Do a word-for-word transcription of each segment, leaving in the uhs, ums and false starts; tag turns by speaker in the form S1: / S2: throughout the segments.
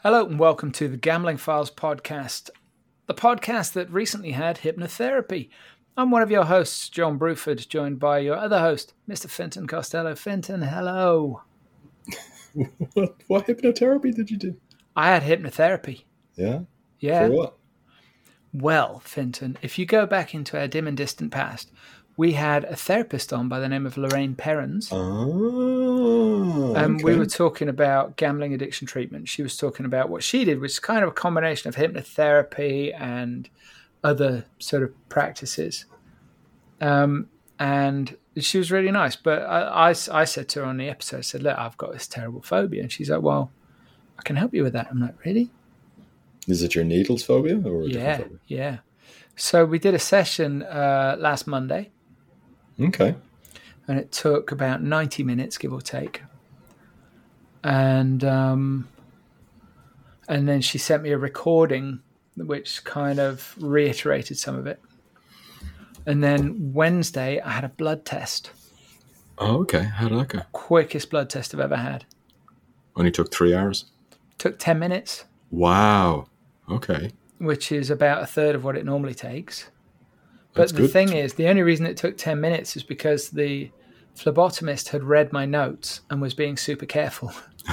S1: Hello and welcome to the Gambling Files podcast, the podcast that recently had hypnotherapy. I'm one of your hosts, John Bruford, joined by your other host, Mister Finton Costello. Finton, hello.
S2: What, what hypnotherapy did you do?
S1: I had hypnotherapy.
S2: Yeah?
S1: Yeah.
S2: For what?
S1: Well, Finton, if you go back into our dim and distant past, we had a therapist on by the name of Lorraine Perrins.
S2: Oh,
S1: And
S2: okay.
S1: we were talking about gambling addiction treatment. She was talking about what she did, which is kind of a combination of hypnotherapy and other sort of practices. Um, and she was really nice. But I, I, I said to her on the episode, I said, look, I've got this terrible phobia. And she's like, well, I can help you with that. I'm like, really?
S2: Is it your needles phobia or a
S1: Yeah,
S2: different phobia?
S1: yeah. So we did a session uh, last Monday.
S2: Okay.
S1: And it took about ninety minutes, give or take. And um, and then she sent me a recording which kind of reiterated some of it. And then Wednesday, I had a blood test.
S2: Oh, okay. How did that go?
S1: Quickest blood test I've ever had.
S2: Only took three hours?
S1: Took ten minutes.
S2: Wow. Okay.
S1: Which is about a third of what it normally takes. But
S2: That's
S1: the
S2: good.
S1: thing is, the only reason it took ten minutes is because the phlebotomist had read my notes and was being super careful.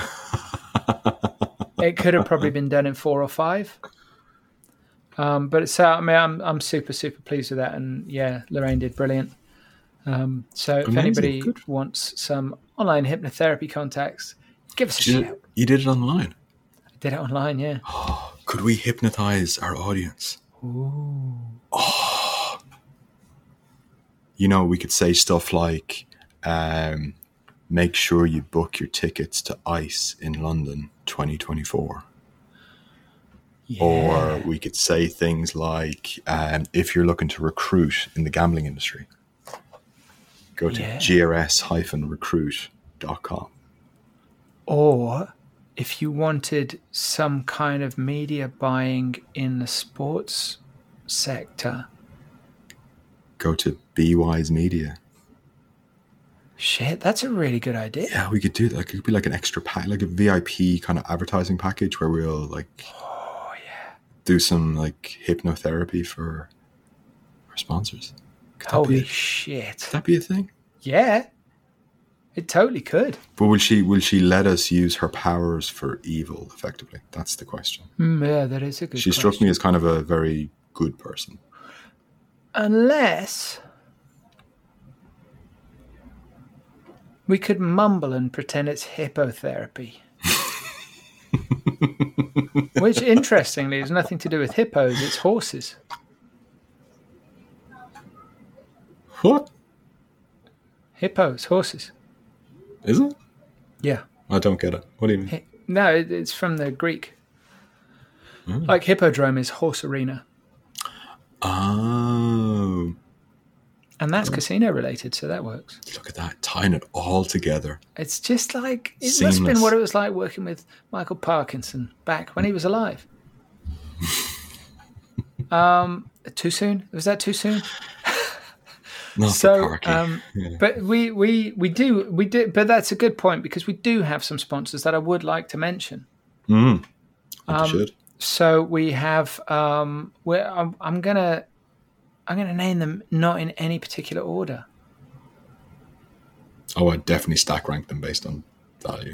S1: It could have probably been done in four or five. Um, but it's, uh, I mean, I'm I'm super, super pleased with that. And yeah, Lorraine did brilliant. Um, so if
S2: Amazing.
S1: anybody
S2: Good.
S1: wants some online hypnotherapy contacts, give us a
S2: You
S1: shout.
S2: did, you did it online?
S1: I did it online, yeah.
S2: Could we hypnotize our audience?
S1: Ooh.
S2: Oh. You know, we could say stuff like, um, make sure you book your tickets to ICE in London twenty twenty-four.
S1: Yeah.
S2: Or we could say things like, um, if you're looking to recruit in the gambling industry, go to
S1: Yeah.
S2: G R S dash recruit dot com.
S1: Or if you wanted some kind of media buying in the sports sector,
S2: Go to B Wise Media.
S1: shit, that's a really good idea.
S2: Yeah, we could do that. It could be like an extra pack, like a V I P kind of advertising package where we'll like
S1: Oh, yeah.
S2: do some like hypnotherapy for our sponsors. Could that
S1: Holy
S2: be a,
S1: shit.
S2: could that be a thing?
S1: Yeah. It totally could.
S2: But will she will she let us use her powers for evil effectively? That's the question.
S1: Mm, yeah, that is a good
S2: She
S1: question.
S2: struck me as kind of a very good person.
S1: Unless we could mumble and pretend it's hippotherapy. Which, interestingly, has nothing to do with hippos, it's horses.
S2: What?
S1: Hippos, horses.
S2: Is it?
S1: Yeah.
S2: I don't get it. What do you mean?
S1: Hi- No, it, it's from the Greek.
S2: Mm.
S1: Like hippodrome is horse arena.
S2: Oh,
S1: And that's casino related, so that works.
S2: look at that. Tying it all together.
S1: It's just like, it must have
S2: Seamless.
S1: been what it was like working with Michael Parkinson back when he was alive. um, too soon? Was that too soon?
S2: Not
S1: So,
S2: for Parky.
S1: um,
S2: Yeah.
S1: but we, we, we do, we do, but that's a good point because we do have some sponsors that I would like to mention.
S2: Mm. I
S1: um,
S2: should.
S1: So we have, um, we're, I'm, I'm gonna, I'm gonna name them not in any particular order.
S2: Oh, I definitely stack rank them based on value.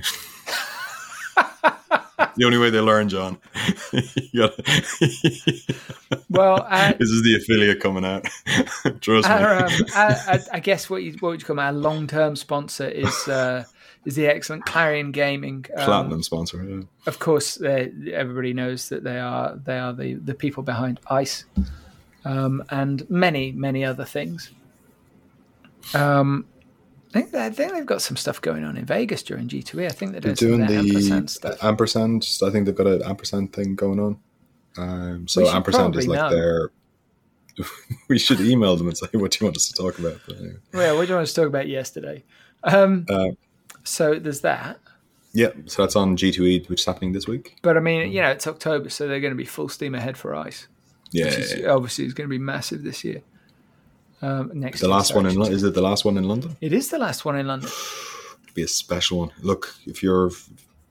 S2: The only way they learn, John. You gotta-
S1: Well, uh,
S2: this is the affiliate coming out. Trust
S1: our, um,
S2: me.
S1: I, I, I guess what you what would you call them, our long-term sponsor is uh, is the excellent Clarion Gaming. Um,
S2: Platinum sponsor. Yeah.
S1: Of course, they- everybody knows that they are they are the, the people behind ICE um, and many many other things. Um, I think, I think they've got some stuff going on in Vegas during G two E. I think they're
S2: They're
S1: doing,
S2: doing
S1: some of their
S2: the
S1: ampersand stuff.
S2: ampersand. I think they've got an ampersand thing going on. Um, so
S1: We should
S2: ampersand is
S1: probably
S2: like
S1: know.
S2: their. We should email them and say, "What do you want us to talk about?" But anyway.
S1: Well, what do you want us to talk about yesterday? Um,
S2: Uh,
S1: so there's that.
S2: yeah, so that's on G two E, which is happening this week.
S1: But I mean, you know, it's October, so they're going to be full steam ahead for ICE.
S2: Yeah,
S1: Which is, obviously is going to be massive this year. Um, next
S2: the
S1: year,
S2: last
S1: sorry,
S2: one
S1: I
S2: in
S1: should
S2: London.
S1: say.
S2: Is it the last one in London?
S1: It is the last one in London.
S2: Be a special one. Look, if you're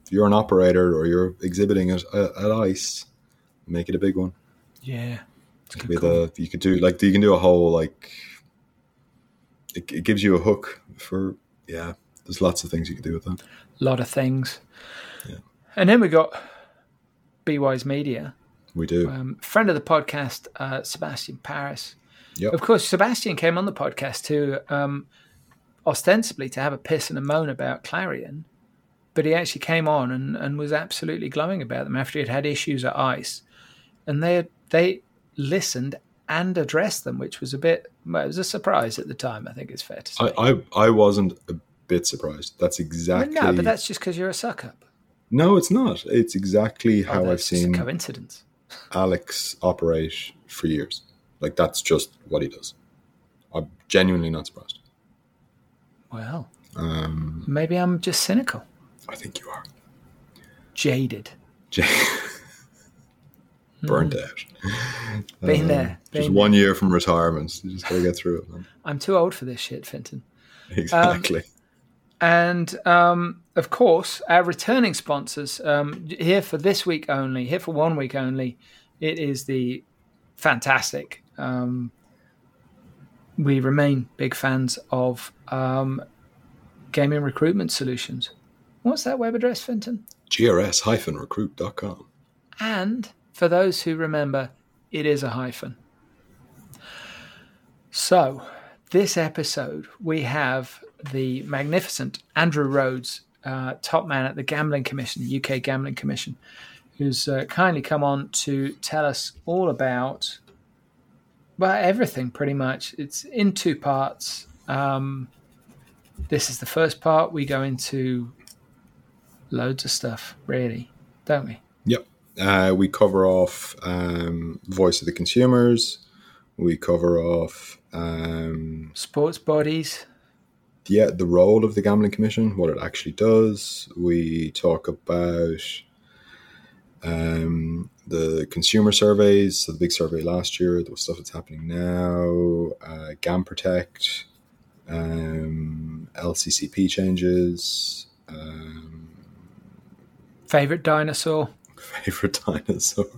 S2: if you're an operator or you're exhibiting at, at ICE, make it a big one.
S1: Yeah.
S2: It could be the, you could do like you can do a whole like it, it gives you a hook for yeah. There's lots of things you can do with that.
S1: A lot of things.
S2: Yeah.
S1: And then we got Be Wise Media.
S2: We do.
S1: Um, friend of the podcast, uh, Sebastian Paris.
S2: Yep.
S1: Of course, Sebastian came on the podcast to um, ostensibly to have a piss and a moan about Clarion, but he actually came on and, and was absolutely glowing about them after he'd had issues at ICE. And they they listened and addressed them, which was a bit, well, it was a surprise at the time, I think it's fair to say.
S2: I, I, I wasn't a bit surprised. That's exactly...
S1: Well, no, but that's just because you're a suck-up.
S2: No, it's not. It's exactly how
S1: oh,
S2: I've seen
S1: a coincidence.
S2: Alex operate for years. Like, that's just what he does. I'm genuinely not surprised.
S1: Well,
S2: um,
S1: maybe I'm just cynical.
S2: I think you are.
S1: Jaded.
S2: J- Burnt mm. out.
S1: Been
S2: um,
S1: there. Been
S2: just
S1: there.
S2: one year from retirement. You just got to get through it, man.
S1: I'm too old for this shit, Finton.
S2: Exactly.
S1: Um, and, um, of course, our returning sponsors, um, here for this week only, here for one week only, it is the fantastic. Um, we remain big fans of um, Gaming Recruitment Solutions. What's that web address, Finton?
S2: G R S recruit dot com.
S1: And for those who remember, it is a hyphen. So, this episode, we have the magnificent Andrew Rhodes, uh, top man at the Gambling Commission, U K Gambling Commission, who's uh, kindly come on to tell us all about, well, everything pretty much. It's in two parts. Um, this is the first part. We go into loads of stuff, really, don't we?
S2: Yep. Uh, we cover off um, voice of the consumers. We cover off um,
S1: sports bodies.
S2: Yeah, the role of the Gambling Commission, what it actually does. We talk about um, the consumer surveys, so the big survey last year, the stuff that's happening now, uh, Gam Protect, um, L C C P changes. Um,
S1: Favorite dinosaur.
S2: Favorite dinosaur.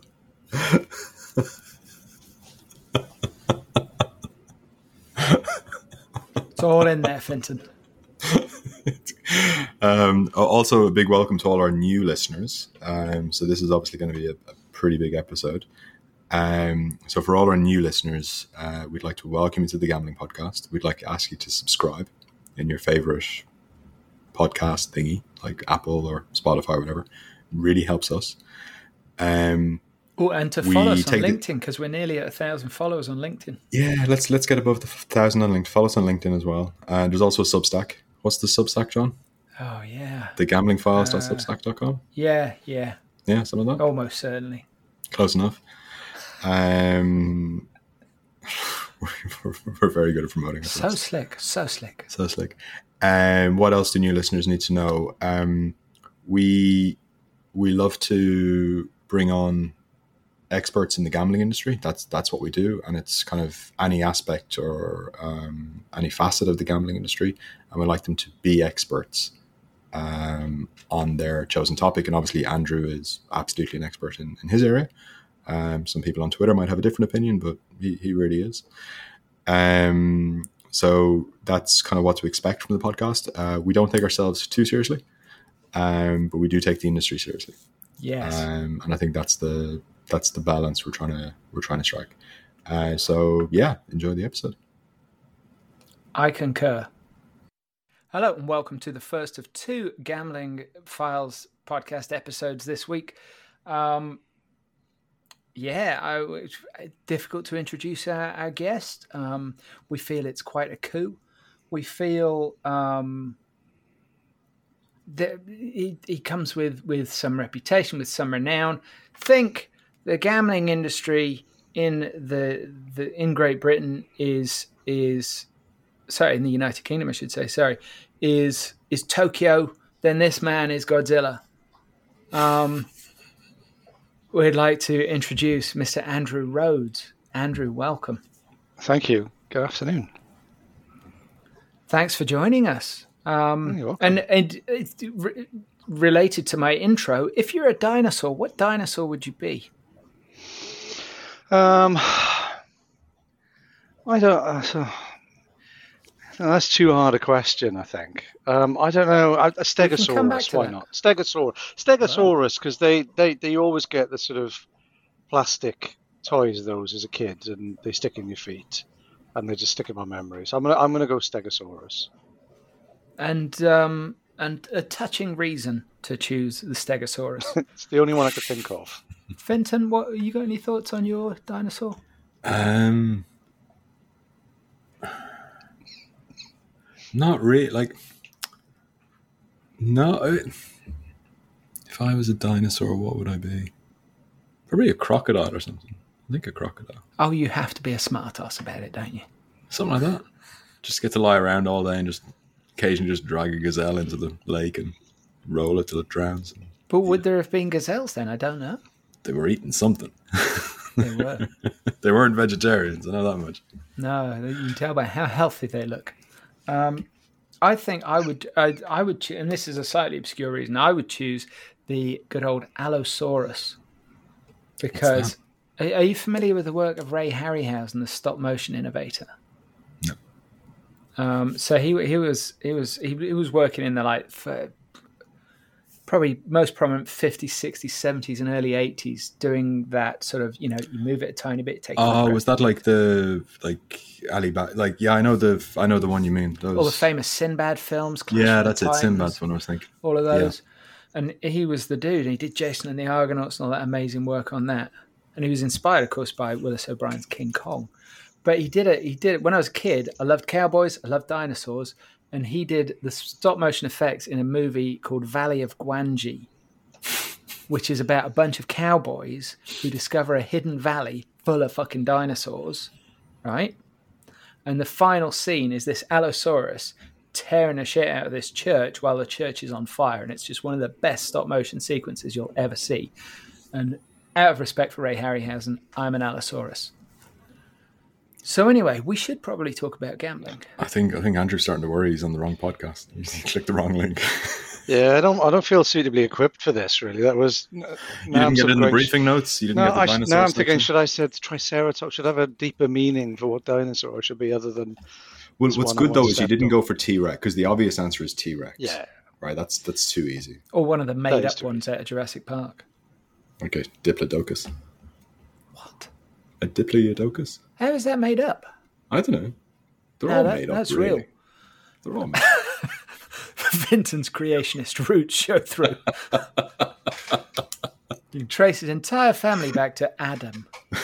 S1: It's all in there, Finton.
S2: um, also, a big welcome to all our new listeners. Um, so this is obviously going to be a, a pretty big episode. Um, so for all our new listeners, uh, we'd like to welcome you to the Gambling Podcast. We'd like to ask you to subscribe in your favorite podcast thingy, like Apple or Spotify or whatever. It really helps us. Um,
S1: Oh, and to follow us on LinkedIn, because we're nearly at a thousand followers on LinkedIn.
S2: Yeah, let's let's get above the thousand on LinkedIn. Follow us on LinkedIn as well. And uh, there's also a Substack. What's the Substack, John?
S1: Oh, yeah.
S2: the gambling files dot substack dot com.
S1: Uh, yeah, yeah.
S2: Yeah, something like that?
S1: Almost certainly.
S2: Close enough. Um, we're, we're very good at promoting ourselves.
S1: So slick, so slick.
S2: So slick. Um, what else do new listeners need to know? Um, we we love to bring on experts in the gambling industry. That's that's what we do, and it's kind of any aspect or um, any facet of the gambling industry, and we like them to be experts um, on their chosen topic. And obviously, Andrew is absolutely an expert in, in his area. Um, some people on Twitter might have a different opinion, but he, he really is. Um, so that's kind of what to expect from the podcast. Uh, we don't take ourselves too seriously, um, but we do take the industry seriously.
S1: Yes,
S2: um, and I think that's the that's the balance we're trying to we're trying to strike. Uh, so yeah, enjoy the episode.
S1: I concur. Hello and welcome to the first of two Gambling Files podcast episodes this week. Um, yeah, I, it's difficult to introduce our, our guest. Um, we feel it's quite a coup. We feel um, that he, he comes with, with some reputation, with some renown. Think the gambling industry in the the in Great Britain is is sorry in the United Kingdom I should say sorry is is Tokyo. Then this man is Godzilla. Um, we'd like to introduce Mister Andrew Rhodes. Andrew, welcome.
S3: Thank you. Good afternoon.
S1: Thanks for joining us. Um,
S3: You're welcome.
S1: and and it, related to my intro. If you're a dinosaur, what dinosaur would you be?
S3: Um, I don't. Uh, so, no, that's too hard a question. I think. Um, I don't know. A, a Stegosaurus. Why
S1: that.
S3: not? Stegosaurus. Stegosaurus, because oh. they, they they always get the sort of plastic toys of those as a kid, and they stick in your feet, and they just stick in my memory. So I'm gonna I'm gonna go Stegosaurus.
S1: And um and a touching reason to choose the Stegosaurus.
S3: It's the only one I could think of.
S1: Finton, what you got any thoughts on your dinosaur?
S2: Um, not really. Like, no. If I was a dinosaur, what would I be? Probably a crocodile or something. I think a crocodile.
S1: Oh, you have to be a smart ass about it, don't you?
S2: Something like that. Just get to lie around all day and just occasionally just drag a gazelle into the lake and roll it till it drowns.
S1: But would yeah. there have been gazelles then? I don't know.
S2: They were eating something.
S1: They were.
S2: They weren't vegetarians, I know that much.
S1: No, you can tell by how healthy they look. Um, I think I would, I, I would, cho- and this is a slightly obscure reason, I would choose the good old Allosaurus. Because, are, are you familiar with the work of Ray Harryhausen, the stop motion innovator?
S2: No.
S1: Um, so he he was he was he, he was working in the like for probably most prominent fifties, sixties, seventies, and early eighties, doing that sort of, you know, you move it a tiny bit, take.
S2: Oh, was that like the like Alibaba? Like, yeah, I know the I know the one you mean. Those...
S1: All the famous Sinbad films. Clash
S2: yeah,
S1: of the
S2: that's
S1: Titans,
S2: it. Sinbad's one I was thinking.
S1: All of those, yeah. And he was the dude. And he did Jason and the Argonauts and all that amazing work on that. And he was inspired, of course, by Willis O'Brien's King Kong. But he did it. He did it when I was a kid. I loved cowboys. I loved dinosaurs. And he did the stop motion effects in a movie called Valley of Gwangi, which is about a bunch of cowboys who discover a hidden valley full of fucking dinosaurs, right? And the final scene is this Allosaurus tearing the shit out of this church while the church is on fire. And it's just one of the best stop motion sequences you'll ever see. And out of respect for Ray Harryhausen, I'm an Allosaurus. So anyway, we should probably talk about gambling.
S2: I think I think Andrew's starting to worry he's on the wrong podcast. He clicked the wrong link.
S3: Yeah, I don't I don't feel suitably equipped for this, really. That was...
S2: You didn't get it in the briefing notes? You didn't
S3: no,
S2: get the
S3: I,
S2: dinosaur
S3: now I'm
S2: section?
S3: thinking, should I say Triceratops should have a deeper meaning for what dinosaur should be other than...
S2: Well, what's good, though, is you didn't go for T-Rex, because the obvious answer is T-Rex.
S3: Yeah.
S2: Right, that's that's too easy.
S1: Or one of the made-up ones out of Jurassic Park.
S2: Okay, Diplodocus.
S1: What?
S2: A Diplodocus?
S1: How is that made up?
S2: I don't know. They're
S1: no,
S2: all
S1: that,
S2: made up,
S1: that's
S2: really.
S1: real.
S2: They're all made up.
S1: Vinton's creationist roots show through. You can trace his entire family back to Adam.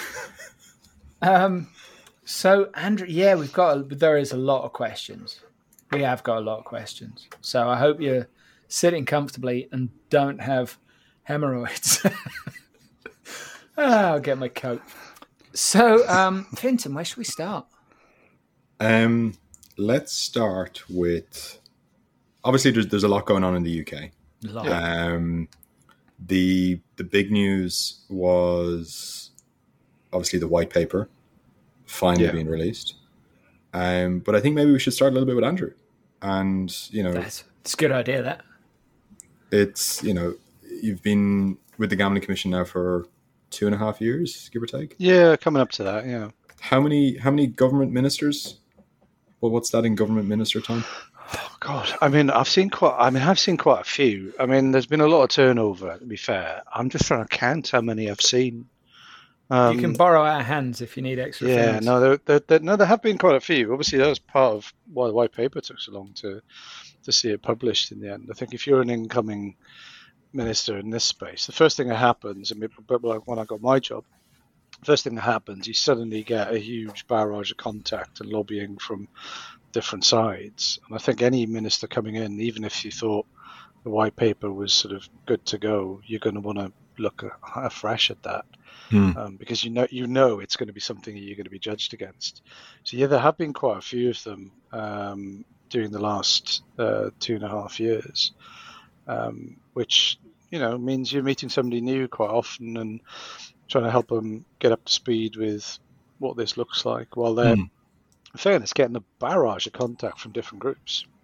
S1: Um, so, Andrew, yeah, we've got, a, there is a lot of questions. We have got a lot of questions. So I hope you're sitting comfortably and don't have hemorrhoids. oh, I'll get my coat. So, um, Finton, where should we start?
S2: Um, let's start with... Obviously, there's there's a lot going on in the U K.
S1: A lot.
S2: Um, the the big news was obviously the white paper finally
S3: yeah.
S2: being released. Um, but I think maybe we should start a little bit with Andrew. And, you know...
S1: That's, that's a good idea, that.
S2: It's, you know, you've been with the Gambling Commission now for two and a half years, give or take?
S3: Yeah, coming up to that, yeah.
S2: How many how many government ministers? Well, what's that in government minister time?
S3: Oh, God, I mean, I've seen quite. I mean, I've seen quite a few. I mean, there's been a lot of turnover. To be fair, I'm just trying to count how many I've seen. Um,
S1: you can borrow our hands if you need extra.
S3: Yeah,
S1: things.
S3: no, there, there, there, no, there have been quite a few. Obviously, that was part of why the white paper took so long to to see it published in the end. I think if you're an incoming minister in this space, the first thing that happens, I mean, like when I got my job, the first thing that happens, you suddenly get a huge barrage of contact and lobbying from different sides. And I think any minister coming in, even if you thought the white paper was sort of good to go, you're going to want to look afresh at that. Hmm. Um, because you know you know it's going to be something you're going to be judged against. So yeah, there have been quite a few of them um, during the last uh, two and a half years, um, which you know means you're meeting somebody new quite often and trying to help them get up to speed with what this looks like, while they're, hmm. in fairness, getting a barrage of contact from different groups.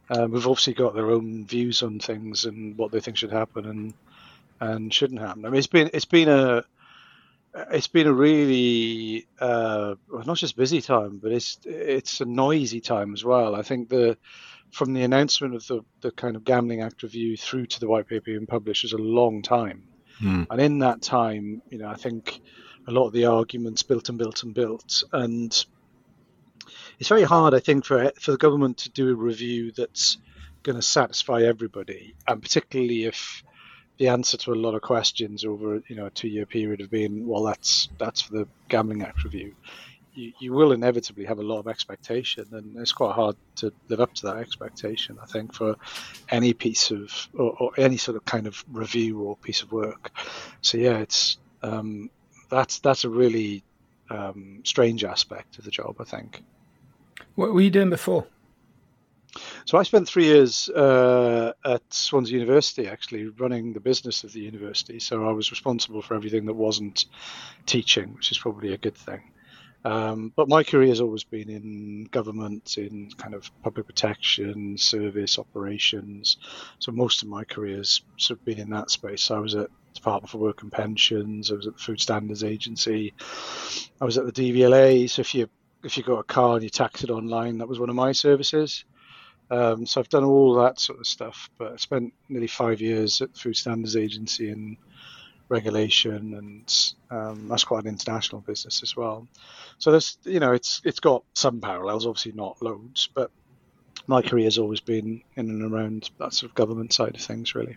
S3: Um, we've obviously got their own views on things and what they think should happen and and shouldn't happen. I mean, it's been it's been a it's been a really uh, well, not just busy time, but it's it's a noisy time as well. I think the from the announcement of the the kind of Gambling Act review through to the white paper being published was a long time,
S2: Mm.
S3: and in that time, you know, I think a lot of the arguments built and built and built, and it's very hard, I think, for for the government to do a review that's going to satisfy everybody, and particularly if the answer to a lot of questions over, you know, a two-year period have been, well, that's that's for the Gambling Act review. You, you will inevitably have a lot of expectation, and it's quite hard to live up to that expectation, I think, for any piece of or, or any sort of kind of review or piece of work. So yeah, it's um, that's that's a really um, strange aspect of the job, I think.
S1: What were you doing before?
S3: So I spent three years uh, at Swansea University, actually running the business of the university. So I was responsible for everything that wasn't teaching, which is probably a good thing. Um, but my career has always been in government, in kind of public protection, service operations. So most of my career has sort of been in that space. So I was at Department for Work and Pensions. I was at the Food Standards Agency. I was at the D V L A. So if you if you got a car and you tax it online, that was one of my services. Um, so I've done all that sort of stuff. But I spent nearly five years at the Food Standards Agency in regulation, and um, that's quite an international business as well. So there's, you know, it's it's got some parallels, obviously not loads, but my career has always been in and around that sort of government side of things, really.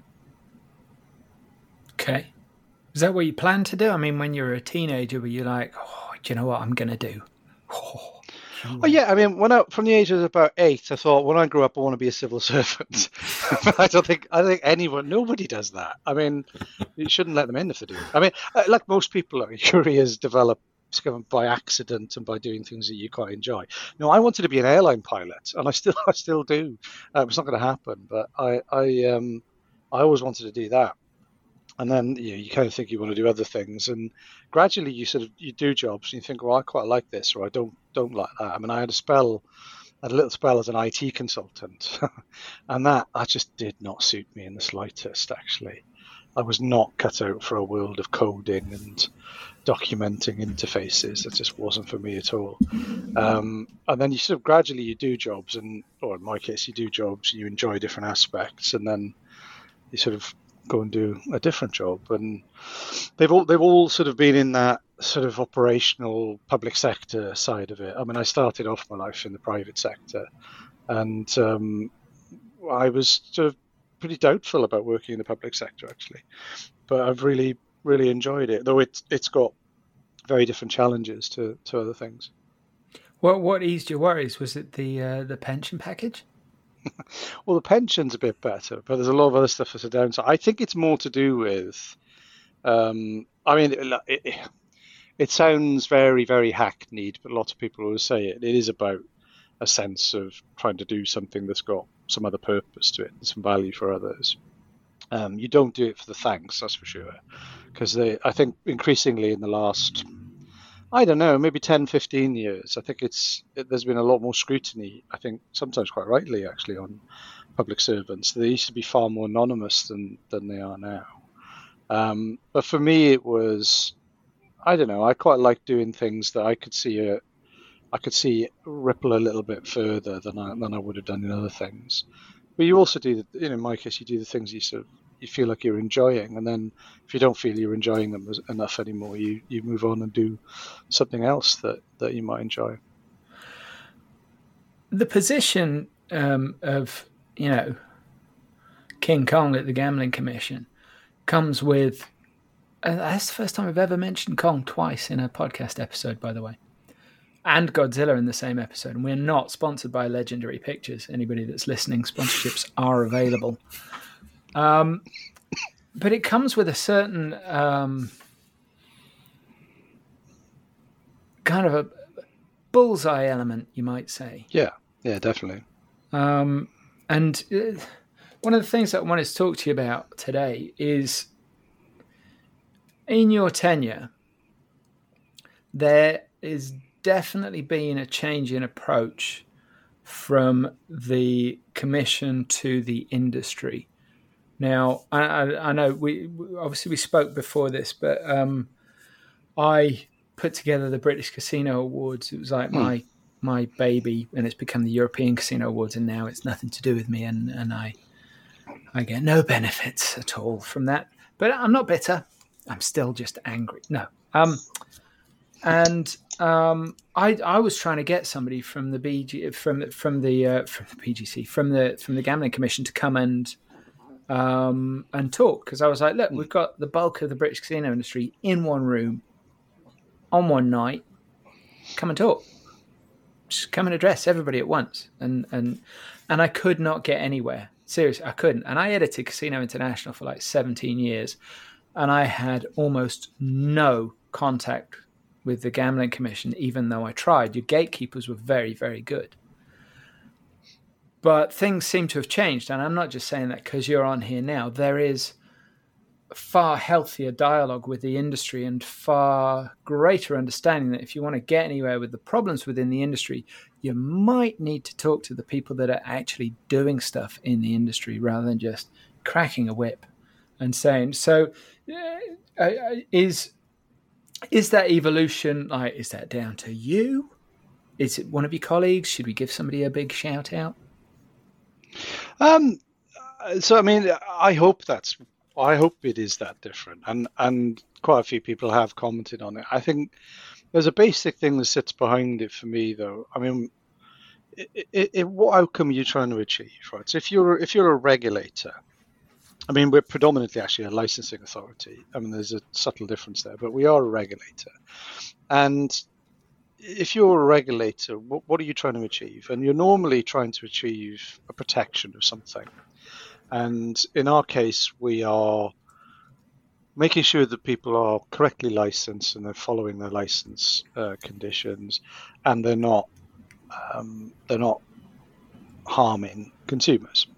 S1: Okay. Is that what you planned to do? I mean, when you were a teenager, were you like, oh, do you know what I'm going to do? Oh.
S3: Oh yeah, I mean, when I from the age of about eight, I thought when I grow up, I want to be a civil servant. I don't think I don't think anyone, nobody does that. I mean, you shouldn't let them in if they do. I mean, like most people, your careers develop by accident and by doing things that you quite enjoy. No, I wanted to be an airline pilot, and I still I still do. Um, it's not going to happen, but I I um I always wanted to do that. And then you know, you kind of think you want to do other things, and gradually you sort of you do jobs and you think, well, I quite like this, or I don't don't like that. I mean, I had a spell, I had a little spell as an I T consultant, and that that just did not suit me in the slightest. Actually, I was not cut out for a world of coding and documenting interfaces. It just wasn't for me at all. Um, and then you sort of gradually you do jobs, and or in my case, you do jobs and you enjoy different aspects, and then you sort of go and do a different job, and they've all they've all sort of been in that sort of operational public sector side of it. I mean, I started off my life in the private sector, and um, I was sort of pretty doubtful about working in the public sector actually, but I've really really enjoyed it, though it's it's got very different challenges to, to other things.
S1: What what eased your worries? Was it the uh, the pension package?
S3: Well, the pension's a bit better, but there's a lot of other stuff that's a downside. I think it's more to do with, um, I mean, it, it, it sounds very, very hackneyed, but lots of people always say it. It is about a sense of trying to do something that's got some other purpose to it, and some value for others. Um, you don't do it for the thanks, that's for sure, because I think increasingly in the last, I don't know, maybe ten, fifteen years, I think it's it, there's been a lot more scrutiny, I think sometimes quite rightly actually, on public servants. They used to be far more anonymous than, than they are now. Um, but for me it was, I don't know, I quite like doing things that I could see a, I could see ripple a little bit further than I, than I would have done in other things. But you also do, the, you know, in my case, you do the things you sort of, you feel like you're enjoying, and then if you don't feel you're enjoying them enough anymore, you, you move on and do something else that, that you might enjoy.
S1: The position um, of, you know, King Kong at the Gambling Commission comes with, uh, that's the first time I've ever mentioned Kong twice in a podcast episode, by the way, and Godzilla in the same episode. And we're not sponsored by Legendary Pictures. Anybody that's listening, sponsorships are available. Um, but it comes with a certain um, kind of a bullseye element, you might say.
S3: Yeah, yeah, definitely.
S1: Um, and uh, one of the things that I wanted to talk to you about today is, in your tenure, there is definitely been a change in approach from the commission to the industry. Now, I, I, I know we obviously we spoke before this, but um, I put together the British Casino Awards. It was like
S3: Hmm.
S1: my my baby, and it's become the European Casino Awards, and now it's nothing to do with me, and, and I I get no benefits at all from that. But I'm not bitter. I'm still just angry. No. Um, and um, I I was trying to get somebody from the B G from from the uh, from the P G C from the from the Gambling Commission to come and um, and talk, because I was like, look, we've got the bulk of the British casino industry in one room on one night. Come and talk. Just come and address everybody at once. And and and I could not get anywhere. Seriously, I couldn't. And I edited Casino International for like seventeen years, and I had almost no contact with the Gambling Commission, even though I tried. Your gatekeepers were very, very good. But things seem to have changed, and I'm not just saying that because you're on here now. There is far healthier dialogue with the industry and far greater understanding that if you want to get anywhere with the problems within the industry, you might need to talk to the people that are actually doing stuff in the industry rather than just cracking a whip and saying, so uh, is is that evolution, like, is that down to you? Is it one of your colleagues? Should we give somebody a big shout out?
S3: Um, so, I mean, I hope that's, I hope it is that different. And, and quite a few people have commented on it. I think there's a basic thing that sits behind it for me, though. I mean, it, it, it, what outcome are you trying to achieve, right? So if you're, if you're a regulator, I mean, we're predominantly actually a licensing authority. I mean, there's a subtle difference there, but we are a regulator. And if you're a regulator, what, what are you trying to achieve? And you're normally trying to achieve a protection of something. And in our case, we are making sure that people are correctly licensed and they're following their license uh, conditions, and they're not um, they're not harming consumers.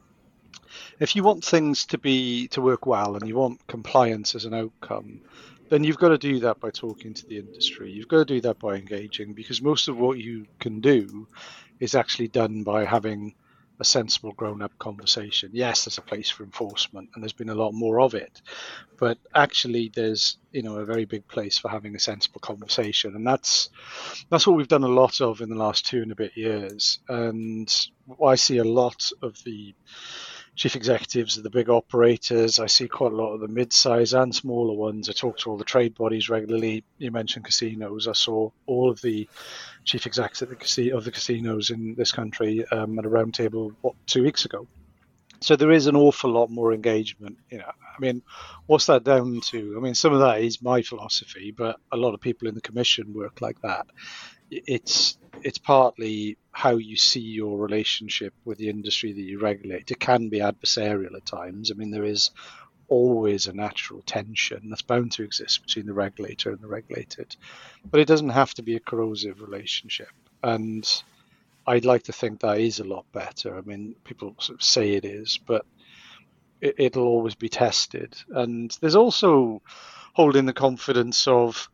S3: If you want things to be to work well and you want compliance as an outcome, then you've got to do that by talking to the industry. You've got to do that by engaging, because most of what you can do is actually done by having a sensible grown-up conversation. Yes, there's a place for enforcement, and there's been a lot more of it, but actually there's, you know, a very big place for having a sensible conversation, and that's that's what we've done a lot of in the last two and a bit years. And I see a lot of the chief executives of the big operators. I see quite a lot of the mid-size and smaller ones. I talk to all the trade bodies regularly. You mentioned casinos. I saw all of the chief execs of the, casi- of the casinos in this country um, at a round table, what, two weeks ago. So there is an awful lot more engagement. You know, I mean, what's that down to? I mean, some of that is my philosophy, but a lot of people in the commission work like that. It's it's partly how you see your relationship with the industry that you regulate. It can be adversarial at times. I mean, there is always a natural tension that's bound to exist between the regulator and the regulated, but it doesn't have to be a corrosive relationship. And I'd like to think that is a lot better. I mean, people sort of say it is, but it, it'll always be tested. And there's also holding the confidence of,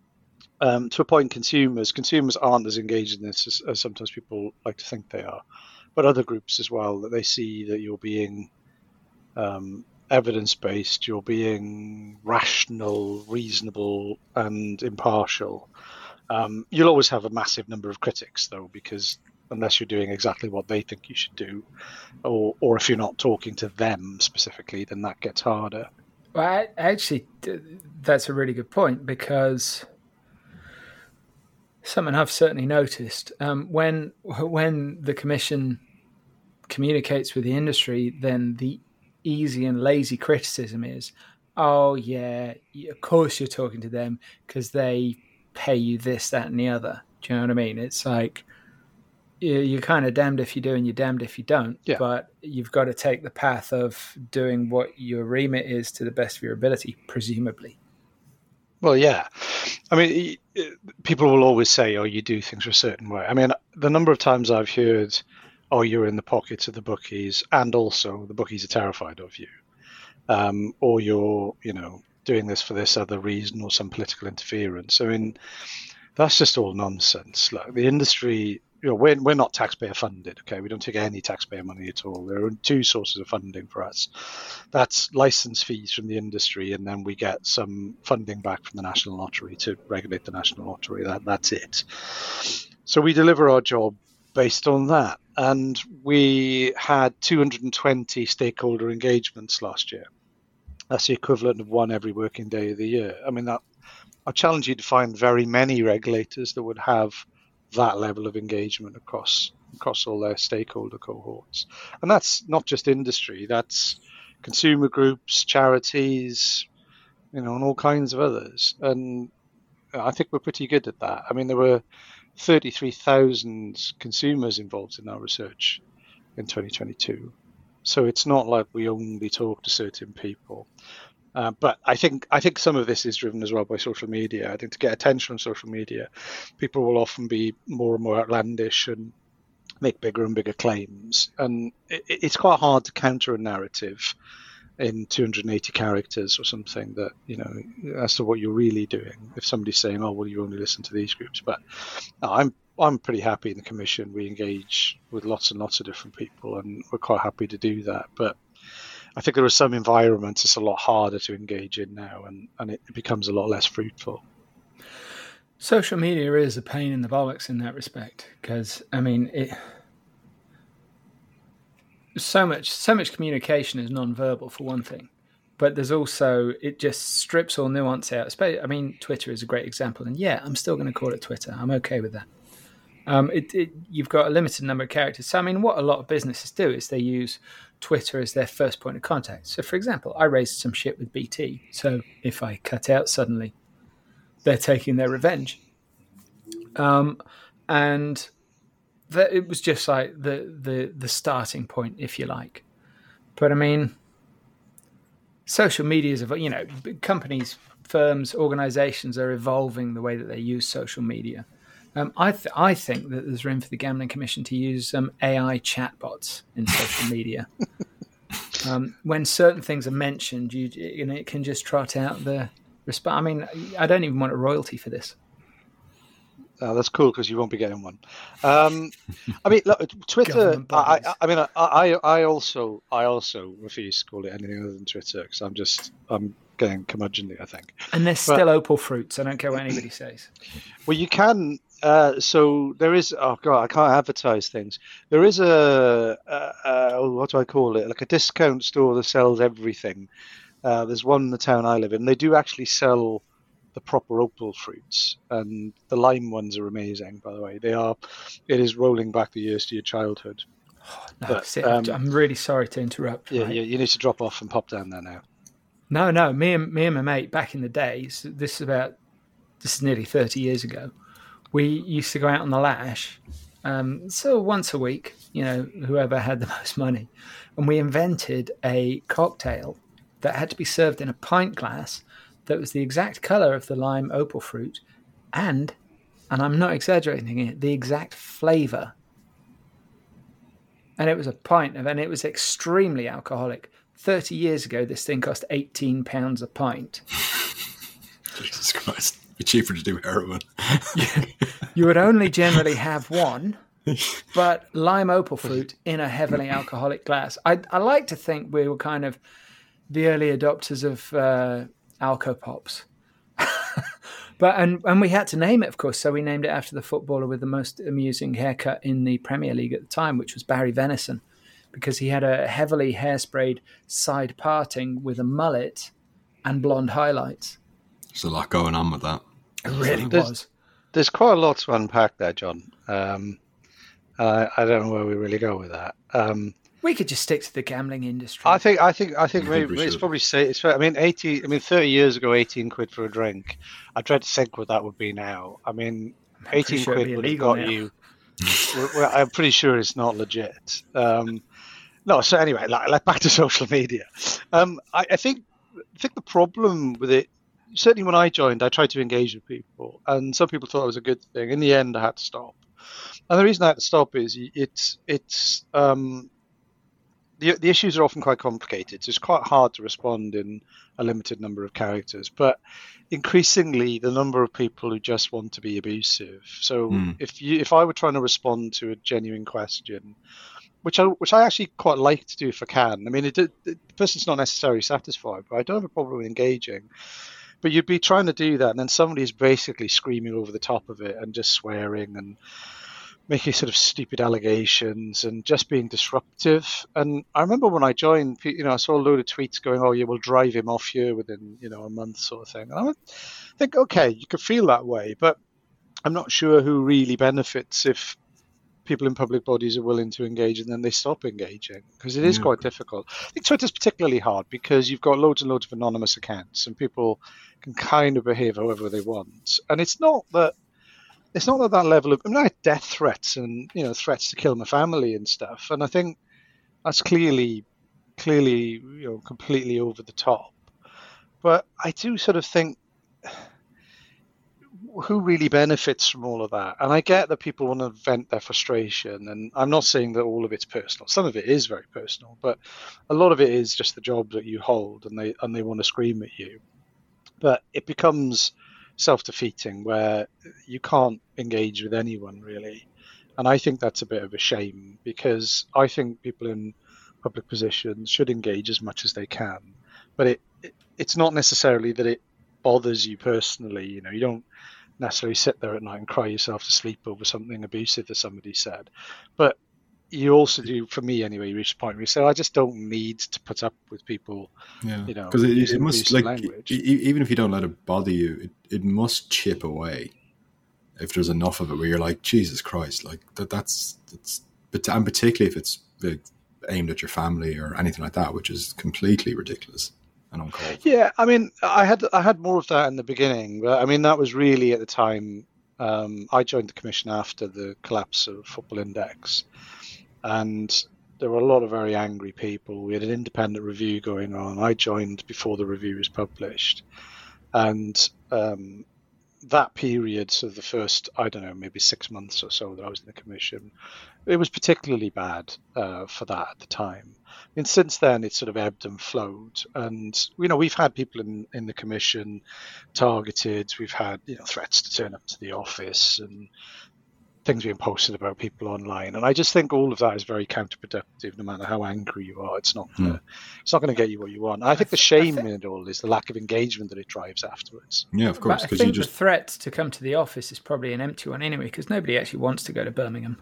S3: Um, to a point, consumers. Consumers aren't as engaged in this as, as sometimes people like to think they are, but other groups as well, that they see that you're being um, evidence-based, you're being rational, reasonable, and impartial. Um, you'll always have a massive number of critics, though, because unless you're doing exactly what they think you should do, or, or if you're not talking to them specifically, then that gets harder.
S1: Well, I, actually, that's a really good point, because something I've certainly noticed, um, when when the commission communicates with the industry, then the easy and lazy criticism is, oh yeah, of course you're talking to them because they pay you this, that, and the other. Do you know what I mean? It's like you're kind of damned if you do and you're damned if you don't.
S3: Yeah.
S1: But you've got to take the path of doing what your remit is to the best of your ability, presumably.
S3: Well, yeah. I mean, people will always say, oh, you do things a certain way. I mean, the number of times I've heard, oh, you're in the pockets of the bookies, and also the bookies are terrified of you, um, or you're, you know, doing this for this other reason or some political interference. I mean, that's just all nonsense. Like, the industry you know, we're, we're not taxpayer funded, okay? We don't take any taxpayer money at all. There are two sources of funding for us. That's license fees from the industry, and then we get some funding back from the National Lottery to regulate the National Lottery. That That's it. So we deliver our job based on that. And we had two hundred twenty stakeholder engagements last year. That's the equivalent of one every working day of the year. I mean, that, I challenge you to find very many regulators that would have that level of engagement across across all their stakeholder cohorts. And that's not just industry, that's consumer groups, charities, you know, and all kinds of others. And I think we're pretty good at that. I mean, there were thirty-three thousand consumers involved in our research in twenty twenty-two. So it's not like we only talk to certain people. Uh, but I think I think some of this is driven as well by social media. I think to get attention on social media, people will often be more and more outlandish and make bigger and bigger claims. And it, it's quite hard to counter a narrative in two hundred eighty characters or something that, you know, as to what you're really doing. If somebody's saying, oh, well, you only listen to these groups. But no, I'm I'm pretty happy in the Commission. We engage with lots and lots of different people, and we're quite happy to do that. But I think there are some environments it's a lot harder to engage in now, and, and it becomes a lot less fruitful.
S1: Social media is a pain in the bollocks in that respect, because, I mean, it so much so much communication is non-verbal, for one thing, but there's also, it just strips all nuance out. I mean, Twitter is a great example, and yeah, I'm still going to call it Twitter. I'm okay with that. Um, it, it, you've got a limited number of characters. So, I mean, what a lot of businesses do is they use Twitter as their first point of contact. So, for example, I raised some shit with B T. So if I cut out suddenly, they're taking their revenge. Um, and that, it was just like the, the, the starting point, if you like. But, I mean, social media is, you know, companies, firms, organizations are evolving the way that they use social media. Um, I th- I think that there's room for the Gambling Commission to use some um, A I chatbots in social media. um, when certain things are mentioned, you, you know, it can just trot out the response. I mean, I don't even want a royalty for this.
S3: Oh, that's cool because you won't be getting one. Um, I mean, look, Twitter. I, I, I mean, I, I, I also, I also refuse to call it anything other than Twitter because I'm just, I'm getting curmudgeonly, I think.
S1: And they're still but, opal fruits. I don't care what anybody says.
S3: Well, you can. Uh, so there is. Oh God, I can't advertise things. There is a, a, a what do I call it? Like a discount store that sells everything. Uh, there's one in the town I live in. They do actually sell the proper opal fruits, and the lime ones are amazing. By the way, they are. It is rolling back the years to your childhood.
S1: Oh, no, but, um, I'm really sorry to interrupt.
S3: Yeah,
S1: right?
S3: yeah, you need to drop off and pop down there now.
S1: No, no, me and me and my mate back in the days. This is about. This is nearly thirty years ago. We used to go out on the Lash, um, so once a week, you know, whoever had the most money. And we invented a cocktail that had to be served in a pint glass that was the exact colour of the lime opal fruit and, and I'm not exaggerating it, the exact flavour. And it was a pint of, and it was extremely alcoholic. thirty years ago, this thing cost eighteen pounds a pint.
S2: Jesus Christ. Cheaper to do heroin.
S1: You would only generally have one, but lime opal fruit in a heavily alcoholic glass. I, I like to think we were kind of the early adopters of uh, Alco Pops. But and, and we had to name it, of course, so we named it after the footballer with the most amusing haircut in the Premier League at the time, which was Barry Venison, because he had a heavily hairsprayed side parting with a mullet and blonde highlights.
S2: There's a lot going on with that.
S1: It really
S3: there's,
S1: was.
S3: There's quite a lot to unpack there, John. Um, I, I don't know where we really go with that. Um,
S1: we could just stick to the gambling industry.
S3: I think. I think. I think.
S2: I
S3: maybe
S2: think
S3: it's probably say. It's. I mean, eighty. I mean, thirty years ago, eighteen quid for a drink. I dread to think what that would be now. I mean,
S1: I'm
S3: eighteen
S1: sure
S3: quid would have got
S1: now.
S3: you. well, I'm pretty sure it's not legit. Um, no. So anyway, like, like back to social media. Um, I, I think. I think the problem with it. Certainly when I joined, I tried to engage with people, and some people thought it was a good thing. In the end, I had to stop. And the reason I had to stop is it's it's um, the the issues are often quite complicated. So it's quite hard to respond in a limited number of characters. But increasingly, the number of people who just want to be abusive. So mm. if you if I were trying to respond to a genuine question, which I which I actually quite like to do if I can. I mean, it, it, the person's not necessarily satisfied, but I don't have a problem with engaging. But you'd be trying to do that, and then somebody's basically screaming over the top of it and just swearing and making sort of stupid allegations and just being disruptive. And I remember when I joined, you know, I saw a load of tweets going, "Oh, yeah, we'll drive him off here within, you know, a month," sort of thing. And I would think, okay, you could feel that way, but I'm not sure who really benefits if people in public bodies are willing to engage and then they stop engaging, because it is yeah. quite difficult. I think Twitter's particularly hard because you've got loads and loads of anonymous accounts and people can kind of behave however they want. And it's not that it's not that that level of, I mean, I had death threats and, you know, threats to kill my family and stuff. And I think that's clearly, clearly, you know, completely over the top. But I do sort of think, who really benefits from all of that? And I get that people want to vent their frustration, and I'm not saying that all of it's personal. Some of it is very personal, but a lot of it is just the job that you hold, and they and they want to scream at you. But it becomes self-defeating where you can't engage with anyone really, and I think that's a bit of a shame, because I think people in public positions should engage as much as they can. But it, it it's not necessarily that it bothers you personally. You know, you don't necessarily sit there at night and cry yourself to sleep over something abusive that somebody said, but you also do, for me anyway, you reach a point where you say, I just don't need to put up with people, yeah. you know,
S2: because it, it must, like, language. Even if you don't let it bother you, it, it must chip away if there's enough of it where you're like, Jesus Christ, like that that's that's but and particularly if it's like, aimed at your family or anything like that, which is completely ridiculous.
S3: Yeah, I mean, I had I had more of that in the beginning, but I mean, that was really at the time. Um, I joined the commission after the collapse of Football Index, and there were a lot of very angry people. We had an independent review going on. I joined before the review was published, and um, that period, so the first, I don't know, maybe six months or so that I was in the commission, it was particularly bad uh, for that at the time. I mean, since then, it's sort of ebbed and flowed. And, you know, we've had people in, in the commission targeted. We've had, you know, threats to turn up to the office and things being posted about people online. And I just think all of that is very counterproductive. No matter how angry you are, it's not gonna, mm. it's not going to get you what you want. And I think the shame think, in it all is the lack of engagement that it drives afterwards.
S2: Yeah, of course.
S1: But I think
S2: you just...
S1: the threat to come to the office is probably an empty one anyway, because nobody actually wants to go to Birmingham.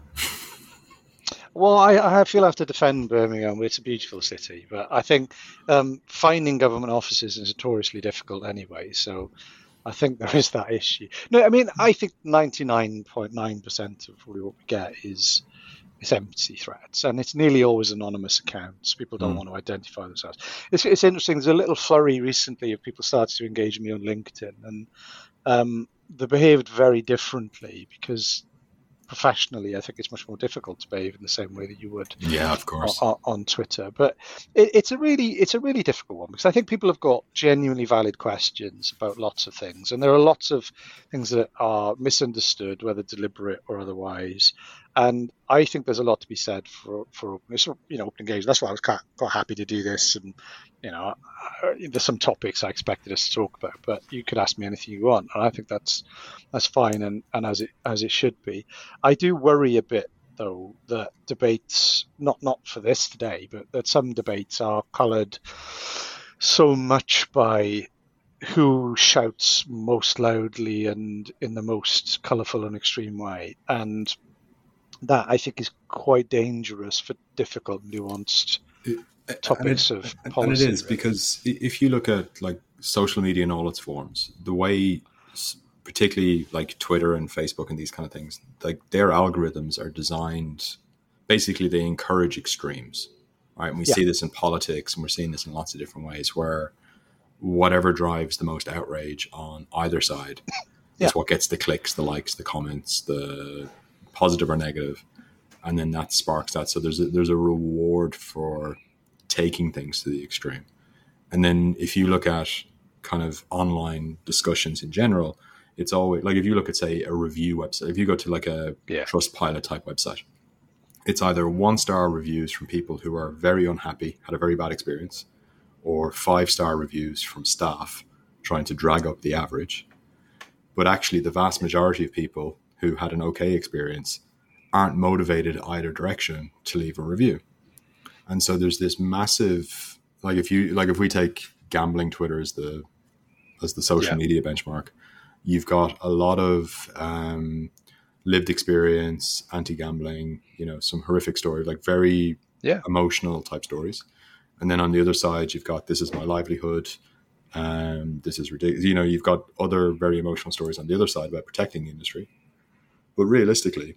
S3: Well, I, I feel I have to defend Birmingham. It's a beautiful city, but I think um, finding government offices is notoriously difficult anyway. So I think there is that issue. No, I mean, I think ninety-nine point nine percent of what we get is is empty threats, and it's nearly always anonymous accounts. People don't mm. want to identify themselves. It's, it's interesting. There's a little flurry recently of people starting to engage me on LinkedIn, and um, they behaved very differently because professionally, I think it's much more difficult to behave in the same way that you would,
S2: yeah, of course,
S3: on, on Twitter. But it, it's a really, it's a really difficult one, because I think people have got genuinely valid questions about lots of things, and there are lots of things that are misunderstood, whether deliberate or otherwise. And I think there's a lot to be said for for you know open engagement. That's why I was quite, quite happy to do this. And you know, there's some topics I expected us to talk about, but you could ask me anything you want, and I think that's that's fine, and, and as it as it should be. I do worry a bit though that debates, not not for this today, but that some debates are coloured so much by who shouts most loudly and in the most colourful and extreme way, and that I think is quite dangerous for difficult, nuanced it, topics
S2: it,
S3: of policy.
S2: And it is, really. Because if you look at like social media in all its forms, the way particularly like Twitter and Facebook and these kind of things, like their algorithms are designed, basically they encourage extremes, right? And we yeah. see this in politics, and we're seeing this in lots of different ways, where whatever drives the most outrage on either side yeah. is what gets the clicks, the likes, the comments, the positive or negative, and then that sparks that. So there's a, there's a reward for taking things to the extreme. And then if you look at kind of online discussions in general, it's always like, if you look at, say, a review website, if you go to like a yeah. Trustpilot type website, it's either one star reviews from people who are very unhappy, had a very bad experience, or five star reviews from staff trying to drag up the average. But actually, the vast majority of people who had an okay experience aren't motivated either direction to leave a review. And so there's this massive, like if you like if we take gambling Twitter as the as the social yeah. media benchmark, you've got a lot of um, lived experience, anti-gambling, you know, some horrific stories, like very
S3: yeah.
S2: emotional type stories. And then on the other side, you've got, this is my livelihood, um, this is ridiculous. You know, you've got other very emotional stories on the other side about protecting the industry. But realistically,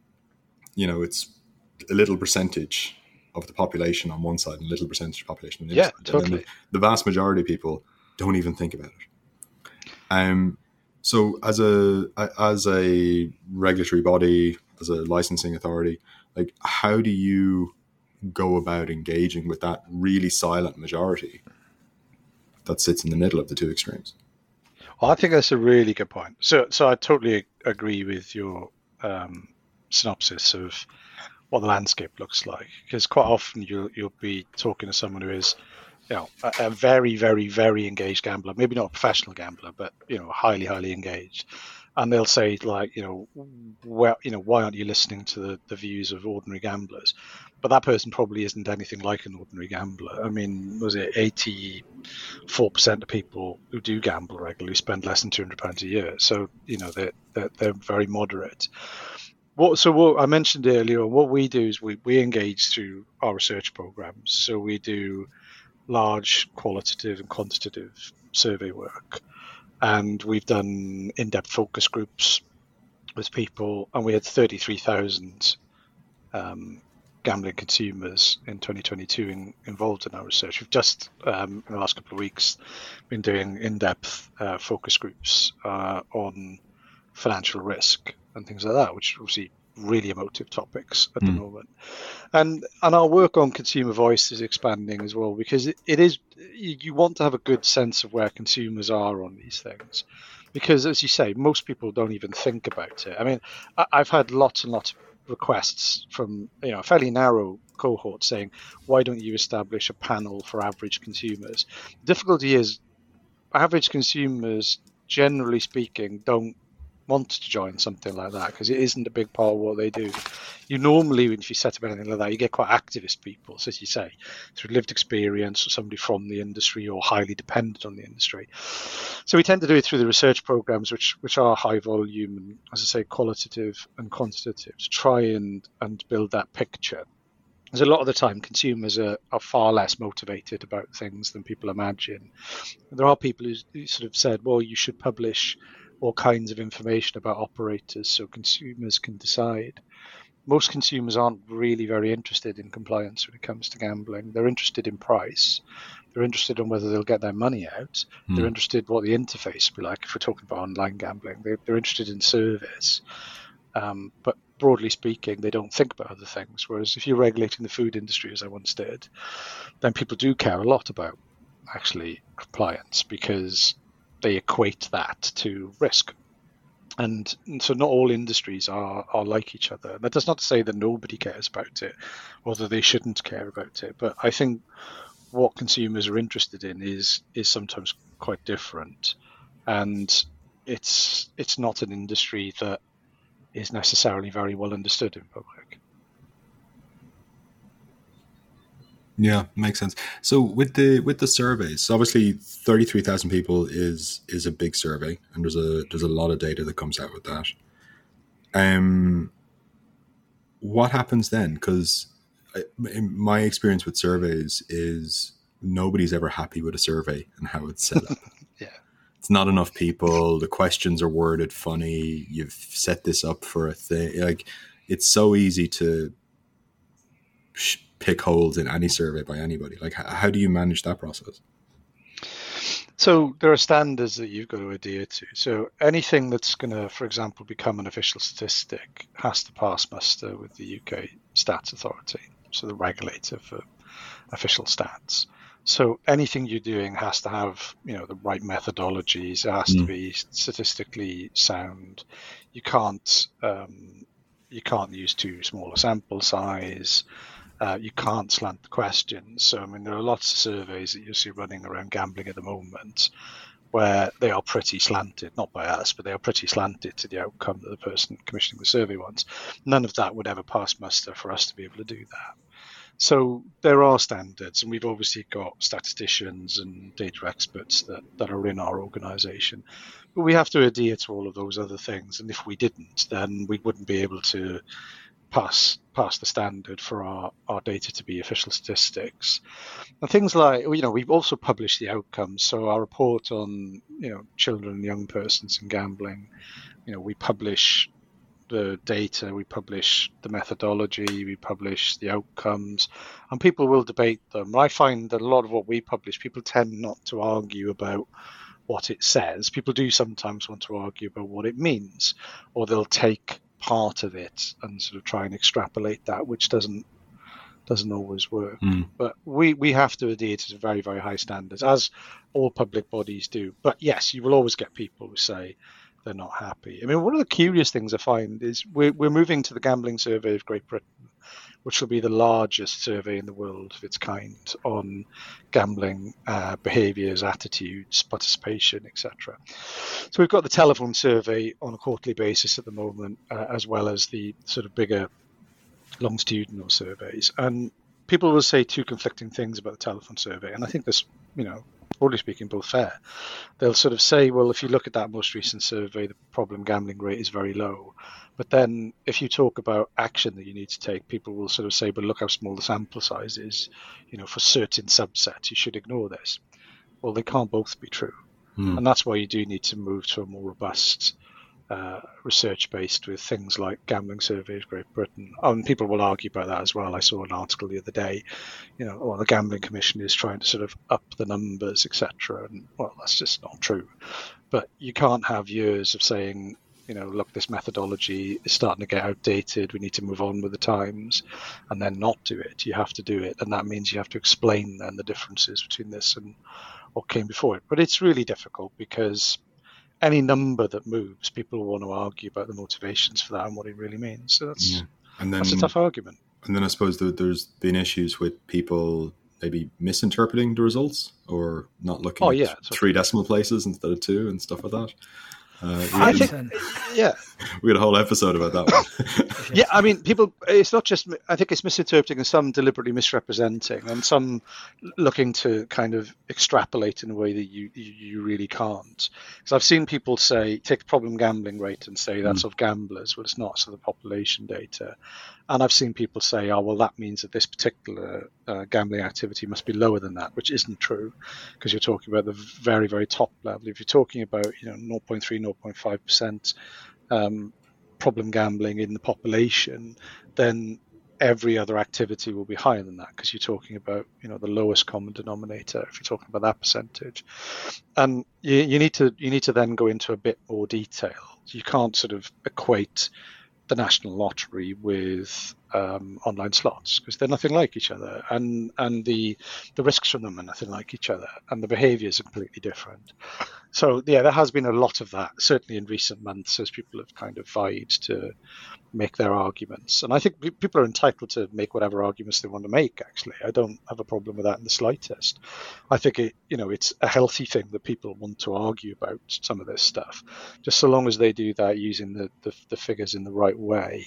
S2: you know, it's a little percentage of the population on one side and a little percentage of the population on the
S3: yeah,
S2: other side.
S3: Totally.
S2: The, the vast majority of people don't even think about it. Um, so as a as a regulatory body, as a licensing authority, like how do you go about engaging with that really silent majority that sits in the middle of the two extremes?
S3: Well, I think that's a really good point. So, so I totally agree with your um, synopsis of what the landscape looks like, because quite often you'll you'll be talking to someone who is, you know, a, a very, very, very engaged gambler, maybe not a professional gambler, but, you know, highly, highly engaged. And they'll say, like, you know, well, you know, why aren't you listening to the, the views of ordinary gamblers? But that person probably isn't anything like an ordinary gambler. I mean, was it eighty-four percent of people who do gamble regularly spend less than two hundred pounds a year? So, you know, they're, they're, they're very moderate. What, so what I mentioned earlier, what we do is we, we engage through our research programs. So we do large qualitative and quantitative survey work. And we've done in-depth focus groups with people, and we had thirty-three thousand um, gambling consumers in twenty twenty-two in, involved in our research. We've just, um, in the last couple of weeks, been doing in-depth uh, focus groups uh, on financial risk and things like that, which are obviously really emotive topics at mm. the moment. And and our work on consumer voice is expanding as well, because it, it is, you want to have a good sense of where consumers are on these things, because as you say, most people don't even think about it. I mean, I, I've had lots and lots of requests from, you know, a fairly narrow cohort saying, why don't you establish a panel for average consumers? The difficulty is average consumers, generally speaking, don't want to join something like that because it isn't a big part of what they do. You normally, if you set up anything like that, you get quite activist people, so as you say, through lived experience or somebody from the industry or highly dependent on the industry. So we tend to do it through the research programs, which which are high volume and, as I say, qualitative and quantitative, to try and, and build that picture. Because a lot of the time, consumers are, are far less motivated about things than people imagine. There are people who, who sort of said, well, you should publish all kinds of information about operators so consumers can decide. Most consumers aren't really very interested in compliance when it comes to gambling. They're interested in price. They're interested in whether they'll get their money out. Mm. They're interested what the interface will be like if we're talking about online gambling. They're, they're interested in service. Um, but broadly speaking, they don't think about other things. Whereas if you're regulating the food industry, as I once did, then people do care a lot about actually compliance, because they equate that to risk. And, and so not all industries are, are like each other. That does not say that nobody cares about it or that they shouldn't care about it. But I think what consumers are interested in is is sometimes quite different. And it's it's not an industry that is necessarily very well understood in public.
S2: Yeah, makes sense. So with the with the surveys, obviously thirty-three thousand people is is a big survey, and there's a there's a lot of data that comes out with that. Um, what happens then? Because my experience with surveys is nobody's ever happy with a survey and how it's set up.
S3: Yeah,
S2: it's not enough people. The questions are worded funny. You've set this up for a thing. Like, it's so easy to pick holes in any survey by anybody. Like, how do you manage that process?
S3: So there are standards that you've got to adhere to. So anything that's going to, for example, become an official statistic has to pass muster with the U K Stats Authority, so the regulator for official stats. So anything you're doing has to have, you know, the right methodologies. It has mm. to be statistically sound. You can't um, you can't use too small a sample size. Uh, you can't slant the questions. So, I mean, there are lots of surveys that you see running around gambling at the moment where they are pretty slanted, not by us, but they are pretty slanted to the outcome that the person commissioning the survey wants. None of that would ever pass muster for us to be able to do that. So there are standards, and we've obviously got statisticians and data experts that, that are in our organisation. But we have to adhere to all of those other things, and if we didn't, then we wouldn't be able to pass pass the standard for our, our data to be official statistics. And things like, you know, we've also published the outcomes. So our report on, you know, children and young persons in gambling, you know, we publish the data, we publish the methodology, we publish the outcomes, and people will debate them. I find that a lot of what we publish, people tend not to argue about what it says. People do sometimes want to argue about what it means, or they'll take part of it and sort of try and extrapolate that, which doesn't doesn't always work. Mm. But we, we have to adhere to very, very high standards, as all public bodies do. But yes, you will always get people who say they're not happy. I mean, one of the curious things I find is we're, we're moving to the Gambling Survey of Great Britain, which will be the largest survey in the world of its kind on gambling uh, behaviours, attitudes, participation, et cetera. So we've got the telephone survey on a quarterly basis at the moment, uh, as well as the sort of bigger longitudinal surveys. And people will say two conflicting things about the telephone survey, and I think this, you know, broadly speaking, both fair. They'll sort of say, well, if you look at that most recent survey, the problem gambling rate is very low. But then if you talk about action that you need to take, people will sort of say, but look how small the sample size is. You know, for certain subsets, you should ignore this. Well, they can't both be true. Mm. And that's why you do need to move to a more robust uh, research based with things like Gambling Survey of Great Britain. Oh, and people will argue about that as well. I saw an article the other day, you know, well, the Gambling Commission is trying to sort of up the numbers, et cetera. And well, that's just not true. But you can't have years of saying, you know, look, this methodology is starting to get outdated. We need to move on with the times, and then not do it. You have to do it. And that means you have to explain then the differences between this and what came before it. But it's really difficult because any number that moves, people want to argue about the motivations for that and what it really means. So that's, yeah. and then, that's a tough argument.
S2: And then I suppose there's been issues with people maybe misinterpreting the results or not looking
S3: oh,
S2: at
S3: yeah,
S2: three decimal places instead of two and stuff like that. Uh,
S3: I had, think, yeah.
S2: We had a whole episode about that one.
S3: Yeah, I mean, people, it's not just, I think it's misinterpreting and some deliberately misrepresenting and some looking to kind of extrapolate in a way that you you really can't. Because I've seen people say, take the problem gambling rate and say that's mm. of gamblers. Well, it's not, so the population data. And I've seen people say, oh, well, that means that this particular uh, gambling activity must be lower than that, which isn't true because you're talking about the very, very top level. If you're talking about, you know, zero point three, zero point five percent um, problem gambling in the population, then every other activity will be higher than that because you're talking about, you know, the lowest common denominator if you're talking about that percentage. And you, you need to you need to then go into a bit more detail. You can't sort of equate the National Lottery with um, online slots because they're nothing like each other, and and the the risks from them are nothing like each other, and the behaviours are completely different. So yeah, there has been a lot of that certainly in recent months as people have kind of vied to make their arguments, and I think people are entitled to make whatever arguments they want to make. Actually, I don't have a problem with that in the slightest. I think it, you know, it's a healthy thing that people want to argue about some of this stuff, just so long as they do that using the the, the figures in the right way.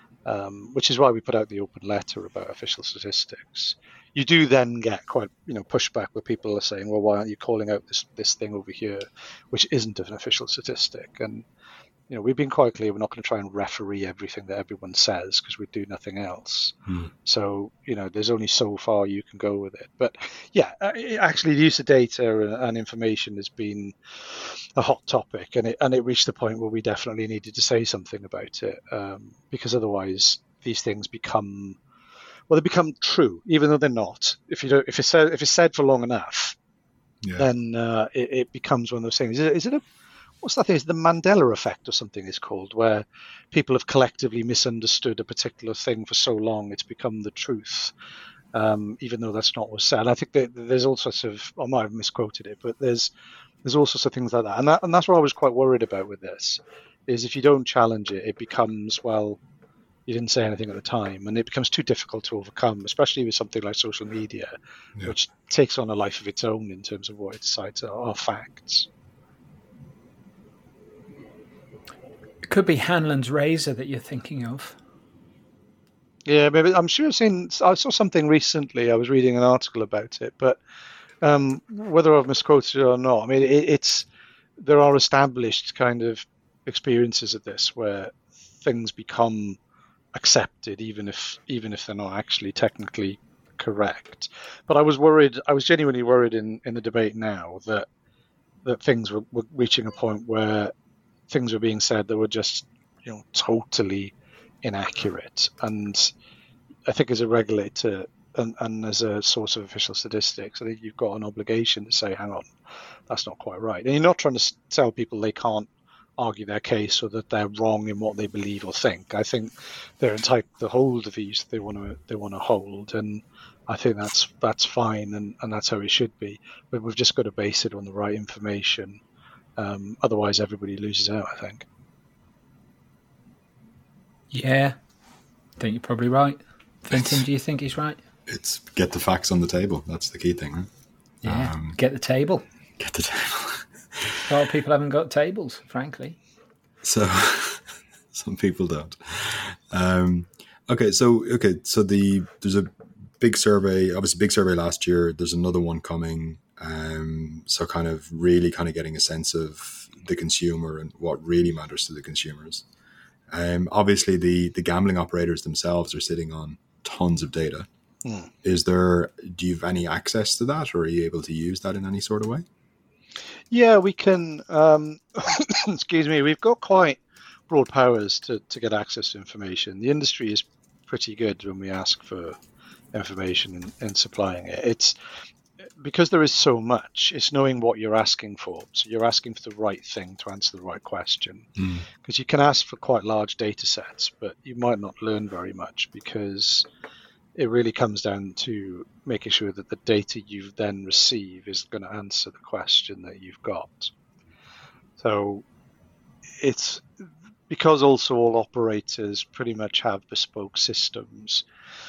S3: Um, which is why we put out the open letter about official statistics. You do then get quite, you know, pushback where people are saying, well, why aren't you calling out this this thing over here, which isn't an official statistic? And, you know, we've been quite clear we're not going to try and referee everything that everyone says because we do nothing else. Hmm. So, you know, there's only so far you can go with it. But yeah, actually the use of data and information has been a hot topic, and it and it reached the point where we definitely needed to say something about it um, because otherwise these things become, well, they become true, even though they're not. If you don't, if it's said, if it's said for long enough, yeah. then uh, it, it becomes one of those things. Is it, is it a What's that thing? Is the Mandela effect or something is called, where people have collectively misunderstood a particular thing for so long it's become the truth, um, even though that's not what's said. I think that there's all sorts of, I might have misquoted it, but there's there's all sorts of things like that, and that and that's what I was quite worried about with this, is if you don't challenge it, it becomes, well, you didn't say anything at the time, and it becomes too difficult to overcome, especially with something like social media, yeah. which takes on a life of its own in terms of what it decides are, are facts.
S1: It could be Hanlon's razor that you're thinking of.
S3: Yeah, maybe. I'm sure I've seen. I saw something recently. I was reading an article about it, but um, whether I've misquoted it or not, I mean, it, it's there are established kind of experiences of this where things become accepted, even if even if they're not actually technically correct. But I was worried. I was genuinely worried in, in the debate now that that things were, were reaching a point where things were being said that were just, you know, totally inaccurate. And I think as a regulator and, and as a source of official statistics, I think you've got an obligation to say, hang on, that's not quite right. And you're not trying to tell people they can't argue their case or that they're wrong in what they believe or think. I think they're entitled to hold the views they want to they want to hold, and I think that's that's fine, and, and that's how it should be. But we've just got to base it on the right information. Um, otherwise, everybody loses out, I think.
S1: Yeah, I think you're probably right. Fintan, do you think he's right?
S2: It's get the facts on the table. That's the key thing, right?
S1: Yeah, um, get the table.
S2: Get the table.
S1: A lot of people haven't got tables, frankly.
S2: So, some people don't. Um, okay, so okay, so the there's a big survey. Obviously, big survey last year. There's another one coming. Um, so, kind of really, kind of getting a sense of the consumer and what really matters to the consumers. Um, obviously, the the gambling operators themselves are sitting on tons of data. Hmm. Is there? Do you have any access to that, or are you able to use that in any sort of way?
S3: Yeah, we can. Um, excuse me. We've got quite broad powers to, to get access to information. The industry is pretty good when we ask for information and, and supplying it. It's because there is so much. It's knowing what you're asking for. So you're asking for the right thing to answer the right question. Because mm. you can ask for quite large data sets, but you might not learn very much because it really comes down to making sure that the data you then receive is going to answer the question that you've got. So it's because also all operators pretty much have bespoke systems.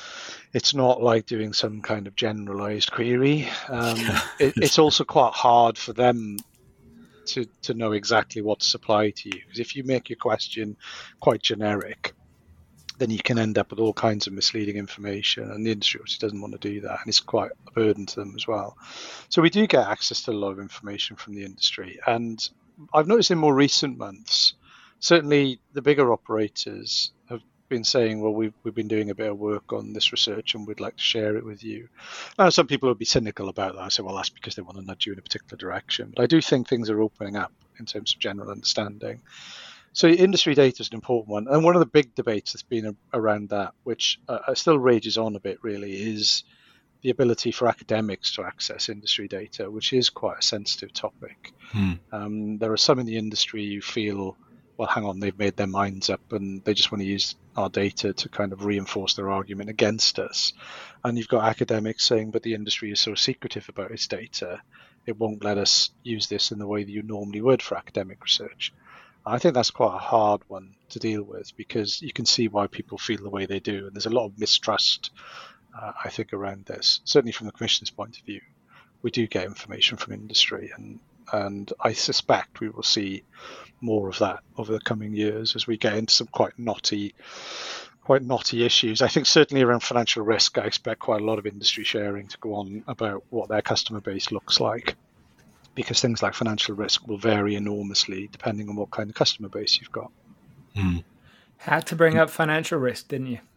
S3: It's not like doing some kind of generalized query. Um, it, it's also quite hard for them to, to know exactly what to supply to you. Because if you make your question quite generic, then you can end up with all kinds of misleading information, and the industry obviously doesn't want to do that, and it's quite a burden to them as well. So we do get access to a lot of information from the industry, and I've noticed in more recent months, certainly the bigger operators have been saying, well, we've, we've been doing a bit of work on this research and we'd like to share it with you. Now, some people would be cynical about that. I say, well, that's because they want to nudge you in a particular direction. But I do think things are opening up in terms of general understanding. So industry data is an important one. And one of the big debates that's been around that, which uh, still rages on a bit really, is the ability for academics to access industry data, which is quite a sensitive topic. Hmm. Um, there are some in the industry who feel, well, hang on, they've made their minds up and they just want to use our data to kind of reinforce their argument against us. And you've got academics saying, but the industry is so secretive about its data, it won't let us use this in the way that you normally would for academic research. I think that's quite a hard one to deal with because you can see why people feel the way they do. And there's a lot of mistrust, uh, I think, around this. Certainly from the Commission's point of view, we do get information from industry. And, and I suspect we will see more of that over the coming years as we get into some quite knotty, quite knotty issues. I think certainly around financial risk, I expect quite a lot of industry sharing to go on about what their customer base looks like. Because things like financial risk will vary enormously depending on what kind of customer base you've got.
S2: Mm.
S1: Had to bring up financial risk, didn't you?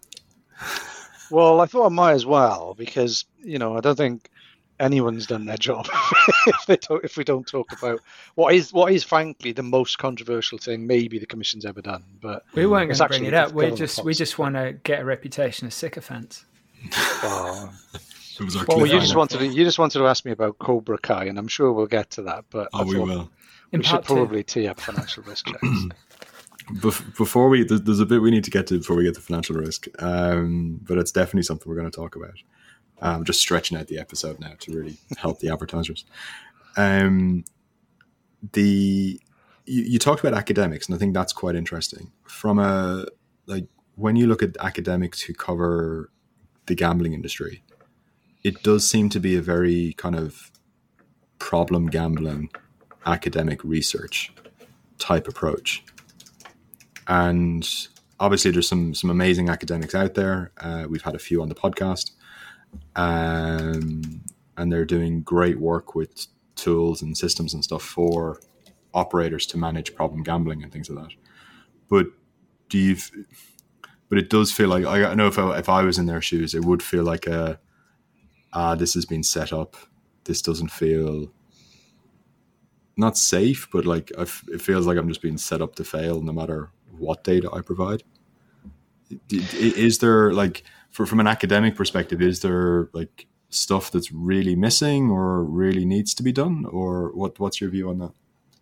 S3: Well, I thought I might as well because, you know, I don't think anyone's done their job if they don't, if we don't talk about what is what is frankly the most controversial thing maybe the Commission's ever done. But
S1: we weren't going to bring it up. We just we just want to get a reputation as sycophants.
S3: Oh. Well, you just wanted to you just wanted to ask me about Cobra Kai, and I'm sure we'll get to that. But
S2: oh, we will.
S3: We should probably tee up financial risk checks.
S2: Before we, there's a bit we need to get to before we get to financial risk, um, but it's definitely something we're going to talk about. I'm um, just stretching out the episode now to really help the advertisers. Um, the you, you talked about academics, and I think that's quite interesting. From a like, when you look at academics who cover the gambling industry, it does seem to be a very kind of problem gambling academic research type approach. And obviously there's some some amazing academics out there. Uh, we've had a few on the podcast, um, and they're doing great work with tools and systems and stuff for operators to manage problem gambling and things like that. But do you? But it does feel like, I know if I, if I was in their shoes, it would feel like a ah, this has been set up. This doesn't feel not safe, but like I f- it feels like I'm just being set up to fail no matter what data I provide. Is there, like, for from an academic perspective, is there like stuff that's really missing or really needs to be done, or what? What's your view on that?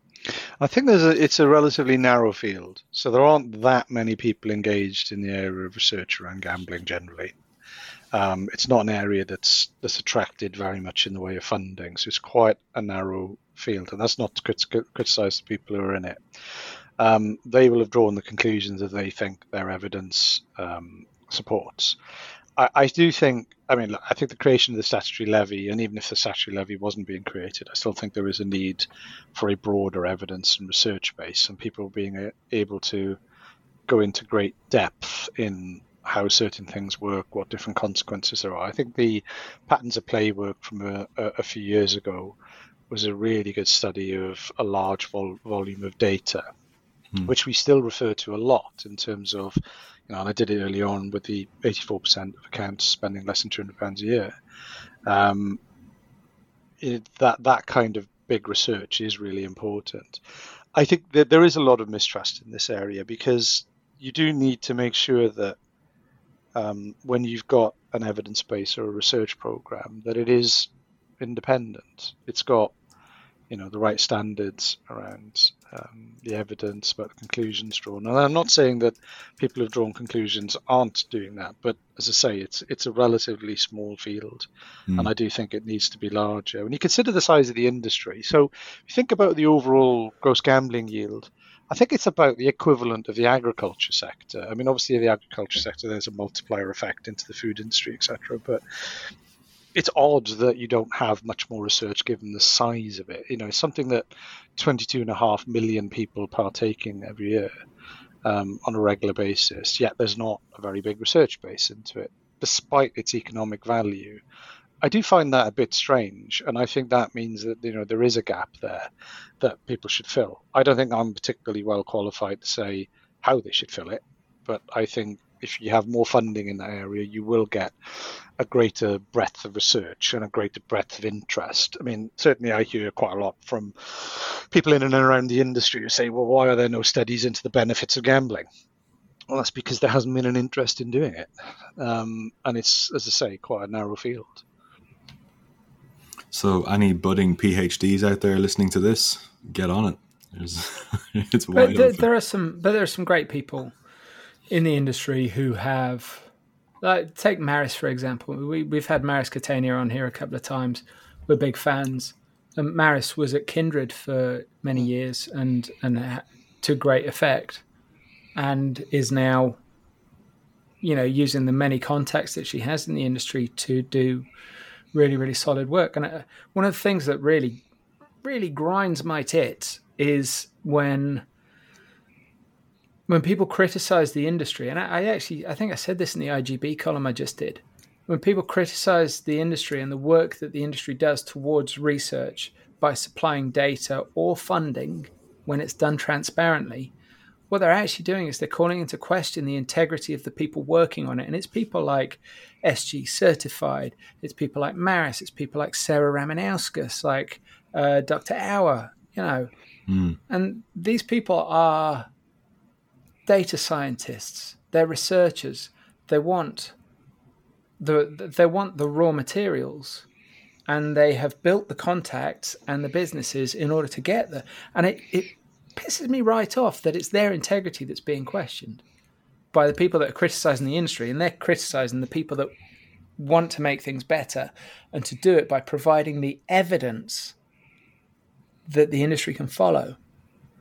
S3: I think there's a, it's a relatively narrow field, so there aren't that many people engaged in the area of research around gambling generally. Um, it's not an area that's that's attracted very much in the way of funding, so it's quite a narrow field, and that's not to crit- criticize the people who are in it. Um, they will have drawn the conclusions that they think their evidence um, supports. I, I do think, I mean, I think the creation of the statutory levy, and even if the statutory levy wasn't being created, I still think there is a need for a broader evidence and research base, and people being able to go into great depth in how certain things work, what different consequences there are. I think the patterns of play work from a, a few years ago was a really good study of a large vol- volume of data, hmm. which we still refer to a lot in terms of, you know, and I did it early on with the eighty-four percent of accounts spending less than two hundred pounds a year. Um, it, that that kind of big research is really important. I think that there is a lot of mistrust in this area, because you do need to make sure that um, when you've got an evidence base or a research program, that it is independent. It's got, you know, the right standards around um, the evidence, about the conclusions drawn. And I'm not saying that people who've drawn conclusions aren't doing that, but as I say, it's it's a relatively small field, mm. and I do think it needs to be larger. When you consider the size of the industry, so if you think about the overall gross gambling yield, I think it's about the equivalent of the agriculture sector. I mean, obviously, in the agriculture sector, there's a multiplier effect into the food industry, et cetera. But it's odd that you don't have much more research given the size of it. You know, it's something that twenty-two and a half million people partake in every year um, on a regular basis, yet there's not a very big research base into it, despite its economic value. I do find that a bit strange, and I think that means that, you know, there is a gap there that people should fill. I don't think I'm particularly well qualified to say how they should fill it, but I think if you have more funding in that area, you will get a greater breadth of research and a greater breadth of interest. I mean, certainly I hear quite a lot from people in and around the industry who say, well, why are there no studies into the benefits of gambling? Well, that's because there hasn't been an interest in doing it. Um, and it's, as I say, quite a narrow field.
S2: So any budding PhDs out there listening to this, get on it. There's, it's
S1: but
S2: wide
S1: there,
S2: open. There
S1: are some, but there are some great people in the industry who have, like, take Maris, for example. We, we've had Maris Catania on here a couple of times. We're big fans. And Maris was at Kindred for many years and, and to great effect, and is now, you know, using the many contacts that she has in the industry to do really, really solid work. And uh, one of the things that really, really grinds my tits is when when people criticize the industry. And I, I actually, I think I said this in the I G B column I just did. When people criticize the industry and the work that the industry does towards research by supplying data or funding when it's done transparently, what they're actually doing is they're calling into question the integrity of the people working on it. And it's people like S G Certified, it's people like Maris, it's people like Sarah Ramanauskas, like uh, Doctor Auer, you know. Mm. And these people are data scientists, they're researchers, they want the they want the raw materials, and they have built the contacts and the businesses in order to get there. And it, it pisses me right off that it's their integrity that's being questioned by the people that are criticizing the industry, and they're criticizing the people that want to make things better and to do it by providing the evidence that the industry can follow.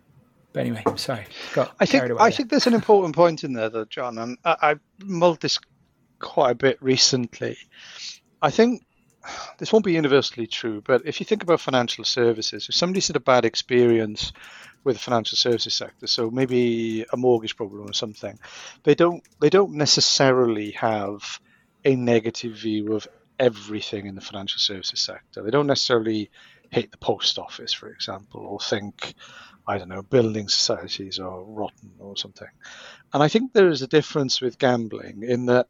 S1: But anyway, sorry, got
S3: I think
S1: carried away
S3: I
S1: there.
S3: think there's an important point in there, though, John, and I, I mulled this quite a bit recently. I think this won't be universally true, but if you think about financial services, if somebody's had a bad experience with the financial services sector, so maybe a mortgage problem or something, they don't they don't necessarily have a negative view of everything in the financial services sector. They don't necessarily hate the post office, for example, or think, I don't know, building societies are rotten or something. And I think there is a difference with gambling in that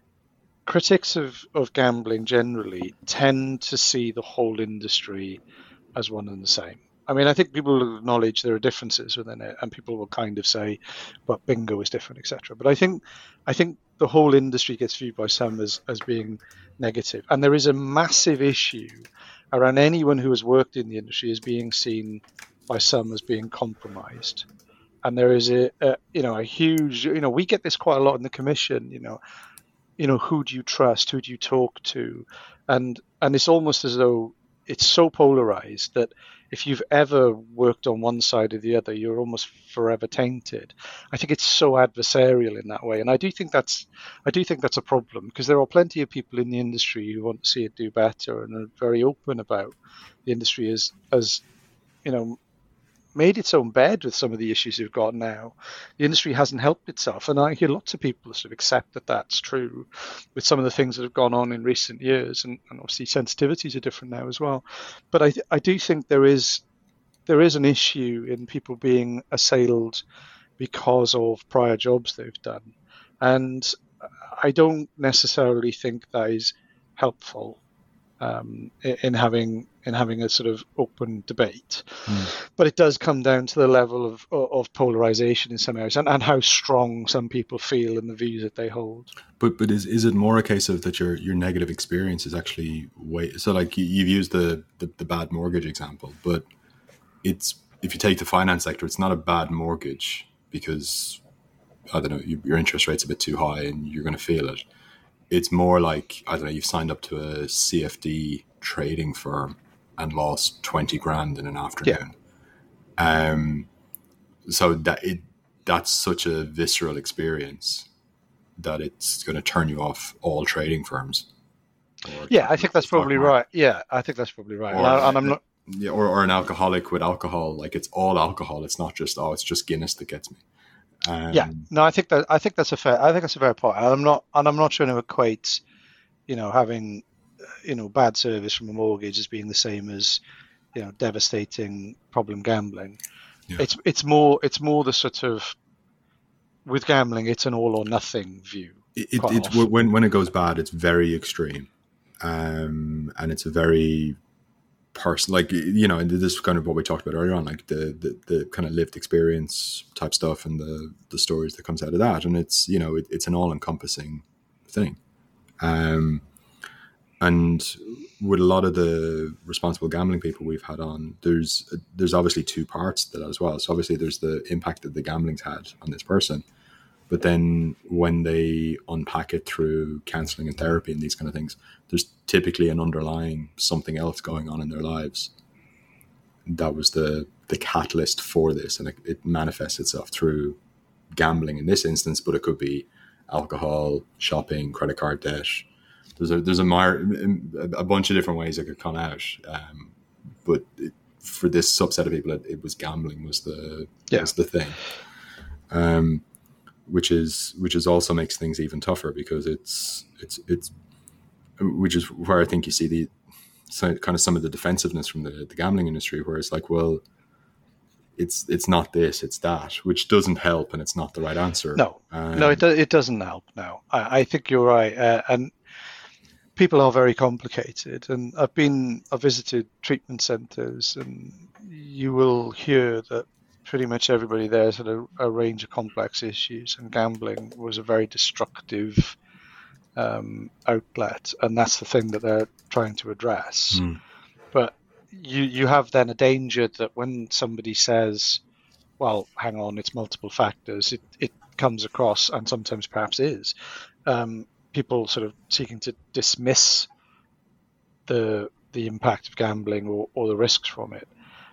S3: critics of, of gambling generally tend to see the whole industry as one and the same. I mean, I think people will acknowledge there are differences within it, and people will kind of say, "But bingo is different," et cetera. But I think, I think the whole industry gets viewed by some as as being negative, and there is a massive issue around anyone who has worked in the industry as being seen by some as being compromised. And there is a, a you know a huge you know we get this quite a lot in the commission. You know, you know who do you trust? Who do you talk to? And and it's almost as though it's so polarized that if you've ever worked on one side or the other, you're almost forever tainted. I think it's so adversarial in that way, and I do think that's I do think that's a problem, because there are plenty of people in the industry who want to see it do better and are very open about the industry as as you know made its own bed with some of the issues we've got now. The industry hasn't helped itself, and I hear lots of people sort of accept that that's true with some of the things that have gone on in recent years, and, and obviously sensitivities are different now as well. But I, I do think there is there is an issue in people being assailed because of prior jobs they've done, and I don't necessarily think that is helpful um, in having in having a sort of open debate. Mm. But it does come down to the level of of polarization in some areas, and, and how strong some people feel in the views that they hold.
S2: But but is is it more a case of that your your negative experience is actually way so like you, you've used the, the the bad mortgage example, but it's if you take the finance sector, it's not a bad mortgage because I don't know you, your interest rate's a bit too high and you're going to feel it. It's more like, I don't know, you've signed up to a C F D trading firm and lost twenty grand in an afternoon. Yeah. Um, so that it that's such a visceral experience that it's going to turn you off all trading firms.
S3: Yeah, I think that's probably right. Yeah, I think that's probably right. Or, and, I, and I'm not.
S2: Yeah, or, or an alcoholic with alcohol, like it's all alcohol. It's not just, oh, it's just Guinness that gets me. Um,
S3: yeah, no, I think that I think that's a fair. I think that's a fair point. And I'm not, and I'm not trying to equate, you know, having, you know, bad service from a mortgage as being the same as, you know, devastating problem gambling. Yeah. It's it's more it's more the sort of, with gambling, it's an all or nothing view.
S2: It, it it's when when it goes bad, it's very extreme, um, and it's a very person, like, you know, and this is kind of what we talked about earlier on, like the, the the kind of lived experience type stuff and the the stories that comes out of that, and it's, you know, it, it's an all-encompassing thing, um and with a lot of the responsible gambling people we've had on, there's there's obviously two parts to that as well. So obviously there's the impact that the gambling's had on this person, but then when they unpack it through counseling and therapy and these kind of things, there's typically an underlying something else going on in their lives that was the the catalyst for this, and it, it manifests itself through gambling in this instance, but it could be alcohol, shopping, credit card debt. There's a there's a, a bunch of different ways it could come out, um, but it, for this subset of people, it, it was gambling was the yeah. was the thing. Um, which is which is also makes things even tougher, because it's it's it's which is where I think you see the so kind of some of the defensiveness from the, the gambling industry, where it's like, well, it's it's not this, it's that, which doesn't help, and it's not the right answer.
S3: No,
S2: um,
S3: no, it do, it doesn't help. No, I, I think you're right, uh, and people are very complicated. And I've been I've visited treatment centres, and you will hear that pretty much everybody there's had a, a range of complex issues, and gambling was a very destructive um, outlet, and that's the thing that they're trying to address. Mm. But you you have then a danger that when somebody says, well, hang on, it's multiple factors, it, it comes across, and sometimes perhaps is, um, people sort of seeking to dismiss the the impact of gambling or, or the risks from it.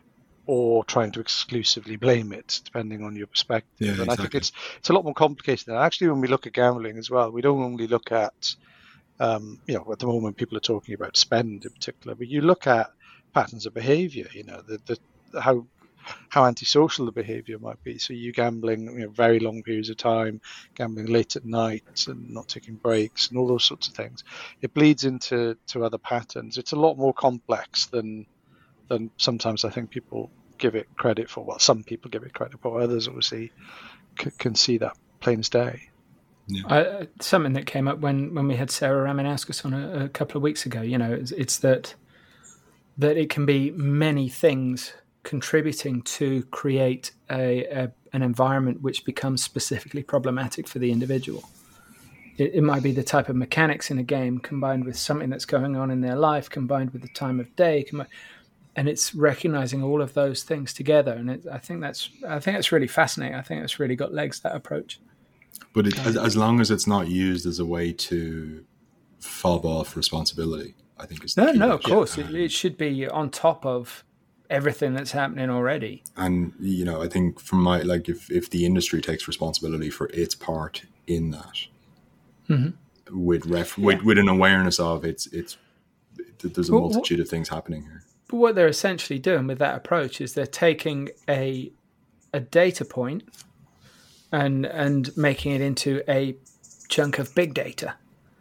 S3: or trying to exclusively blame it, depending on your perspective.
S2: Yeah,
S3: and
S2: exactly.
S3: I think it's it's a lot more complicated than that. Actually, when we look at gambling as well, we don't only look at, um, you know, at the moment people are talking about spend in particular, but you look at patterns of behavior, you know, the, the how how antisocial the behavior might be. So you gambling, you know, very long periods of time, gambling late at night and not taking breaks and all those sorts of things. It bleeds into to other patterns. It's a lot more complex than than sometimes I think people give it credit for. Well, some people give it credit for. Others obviously c- can see that plain as day.
S1: Yeah. Uh, something that came up when, when we had Sarah Ramanauskas on a, a couple of weeks ago, you know, it's, it's that that it can be many things contributing to create a, a an environment which becomes specifically problematic for the individual. It, it might be the type of mechanics in a game combined with something that's going on in their life, combined with the time of day, combined, and it's recognizing all of those things together. And it, I think that's I think that's really fascinating. I think it's really got legs, that approach.
S2: But it, as, as long as it's not used as a way to fob off responsibility, I think is the
S1: no,
S2: key.
S1: no, of course,
S2: um,
S1: it, it should be on top of everything that's happening already.
S2: And you know, I think from my like, if if the industry takes responsibility for its part in that,
S1: mm-hmm.
S2: with ref
S1: yeah.
S2: with, with an awareness of it's it's there's a
S1: well,
S2: multitude of things happening here.
S1: But what they're essentially doing with that approach is they're taking a a data point and and making it into a chunk of big data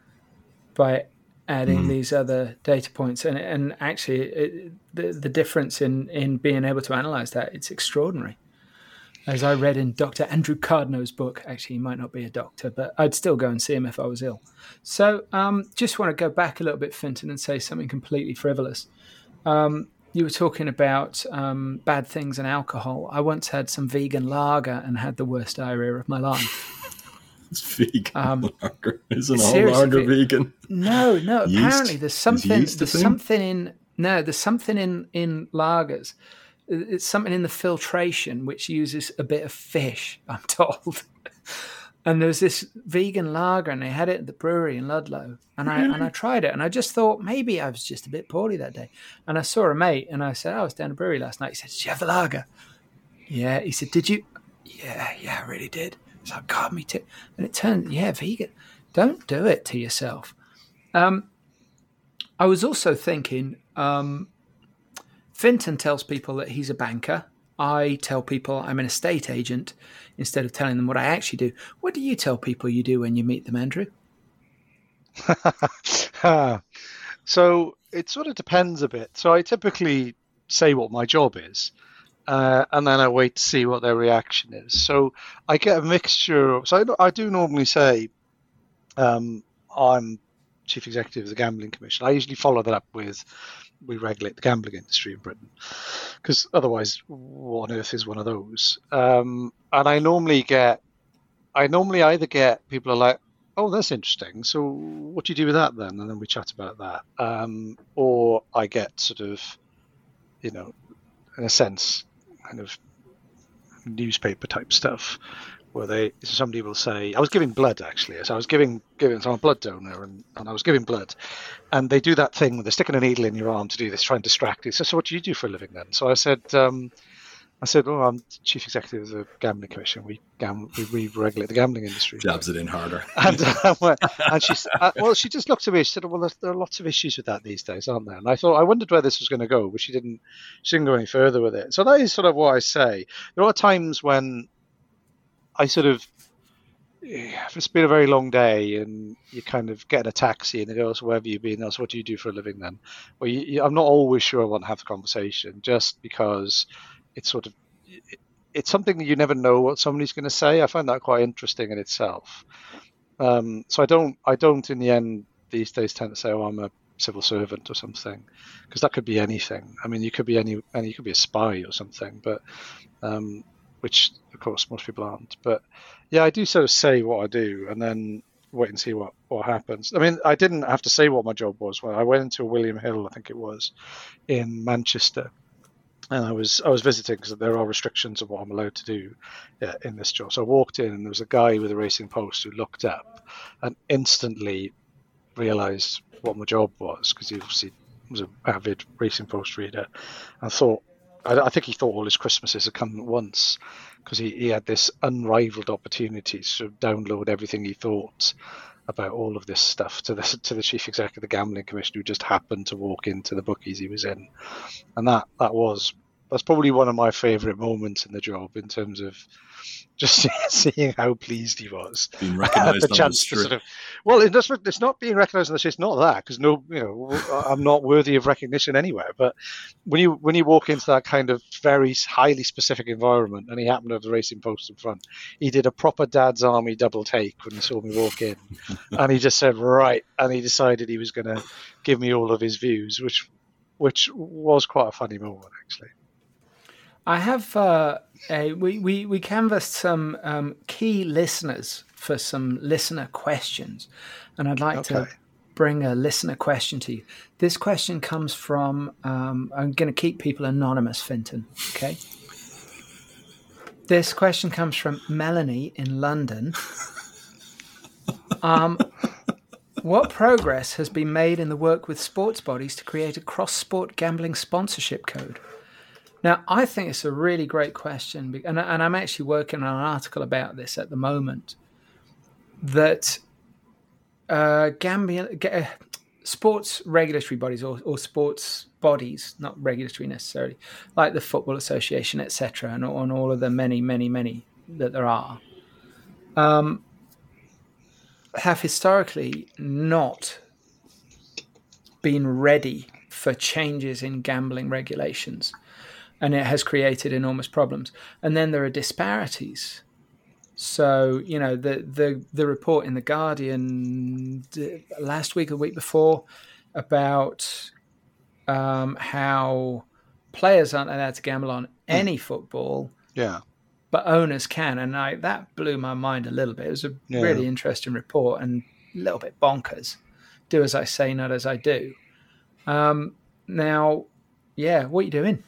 S1: by adding mm. these other data points. And and actually, it, the the difference in, in being able to analyze that, it's extraordinary. As I read in Doctor Andrew Cardno's book, actually, he might not be a doctor, but I'd still go and see him if I was ill. So um, just want to go back a little bit, Fintan, and say something completely frivolous. Um, you were talking about um, bad things and alcohol. I once had some vegan lager and had the worst diarrhea of my life.
S2: It's vegan um, lager. Isn't all
S1: lager
S2: vegan?
S1: No, no.
S2: Yeast?
S1: Apparently, there's something.
S2: There's
S1: thing? something in no. There's something in in lagers. It's something in the filtration which uses a bit of fish, I'm told. And there was this vegan lager, and they had it at the brewery in Ludlow. And I and I tried it, and I just thought maybe I was just a bit poorly that day. And I saw a mate, and I said, oh, I was down the brewery last night. He said, did you have the lager? Yeah. He said, did you? Yeah, yeah, I really did. I was like, God, me too. And it turned, yeah, vegan. Don't do it to yourself. Um, I was also thinking, um, Fintan tells people that he's a banker. I tell people I'm an estate agent instead of telling them what I actually do. What do you tell people you do when you meet them, Andrew?
S3: So it sort of depends a bit. So I typically say what my job is, uh, and then I wait to see what their reaction is. So I get a mixture of, so I, I do normally say um, I'm Chief Executive of the Gambling Commission. I usually follow that up with we regulate the gambling industry in Britain, because otherwise what on earth is one of those? Um, and I normally get, I normally either get people are like, oh, that's interesting. So what do you do with that then? And then we chat about that. Um, or I get sort of, you know, in a sense, kind of newspaper type stuff, where they somebody will say, I was giving blood actually. So I was giving giving so I'm a blood donor and, and I was giving blood, and they do that thing where they're sticking a needle in your arm to do this, try and distract you. So, so what do you do for a living then? So I said, um, I said, oh, I'm Chief Executive of the Gambling Commission. We gam- we, we regulate the gambling industry.
S2: Jabs it in harder.
S3: And uh, and she uh, well, she just looked at me. She said, well, there are lots of issues with that these days, aren't there? And I thought, I wondered where this was going to go, but she didn't. She didn't go any further with it. So that is sort of what I say. There are times when I sort of, if it's been a very long day and you kind of get in a taxi and they go, so where have you been? So what do you do for a living then? Well, you, you, I'm not always sure I want to have the conversation, just because it's sort of, it, it's something that you never know what somebody's going to say. I find that quite interesting in itself. Um, so I don't, I don't in the end these days tend to say, oh, I'm a civil servant or something, because that could be anything. I mean, you could be any, and you could be a spy or something, but, um, which of course most people aren't. But yeah, I do sort of say what I do and then wait and see what, what happens. I mean, I didn't have to say what my job was. When I went into William Hill, I think it was, in Manchester, and I was I was visiting because there are restrictions of what I'm allowed to do yeah, in this job. So I walked in and there was a guy with a racing post who looked up and instantly realised what my job was, because he obviously was an avid racing post reader, and thought, I, I think he thought all his Christmases had come at once, because he, he had this unrivaled opportunity to download everything he thought about all of this stuff to the to the chief executive of the Gambling Commission, who just happened to walk into the bookies he was in, and that that was that's probably one of my favourite moments in the job, in terms of just seeing how pleased he was.
S2: Being recognised
S3: the
S2: on
S3: chance
S2: the
S3: to
S2: street.
S3: sort of, well, it does, it's not being recognised on the street. It's not that, because no, you know, I'm not worthy of recognition anywhere. But when you when you walk into that kind of very highly specific environment, and he happened to have the Racing Post in front, he did a proper Dad's Army double take when he saw me walk in, and he just said right, and he decided he was going to give me all of his views, which which was quite a funny moment, actually.
S1: I have uh, a we, we we canvassed some um, key listeners for some listener questions, and I'd like
S3: Okay.
S1: to bring a listener question to you. This question comes from um, I'm going to keep people anonymous, Finton. Okay. This question comes from Melanie in London. Um, what progress has been made in the work with sports bodies to create a cross-sport gambling sponsorship code? Now, I think it's a really great question, be- and, I- and I'm actually working on an article about this at the moment, that uh, gambling, ga- uh, sports regulatory bodies or, or sports bodies, not regulatory necessarily, like the Football Association, et cetera, and on all of the many, many, many that there are, um, have historically not been ready for changes in gambling regulations. And it has created enormous problems. And then there are disparities. So, you know, the the, the report in The Guardian last week or the week before about um, how players aren't allowed to gamble on any football,
S3: Yeah.
S1: but owners can. And I, that blew my mind a little bit. It was a
S3: Yeah.
S1: really interesting report and a little bit bonkers. Do as I say, not as I do. Um, now, yeah, what are you doing?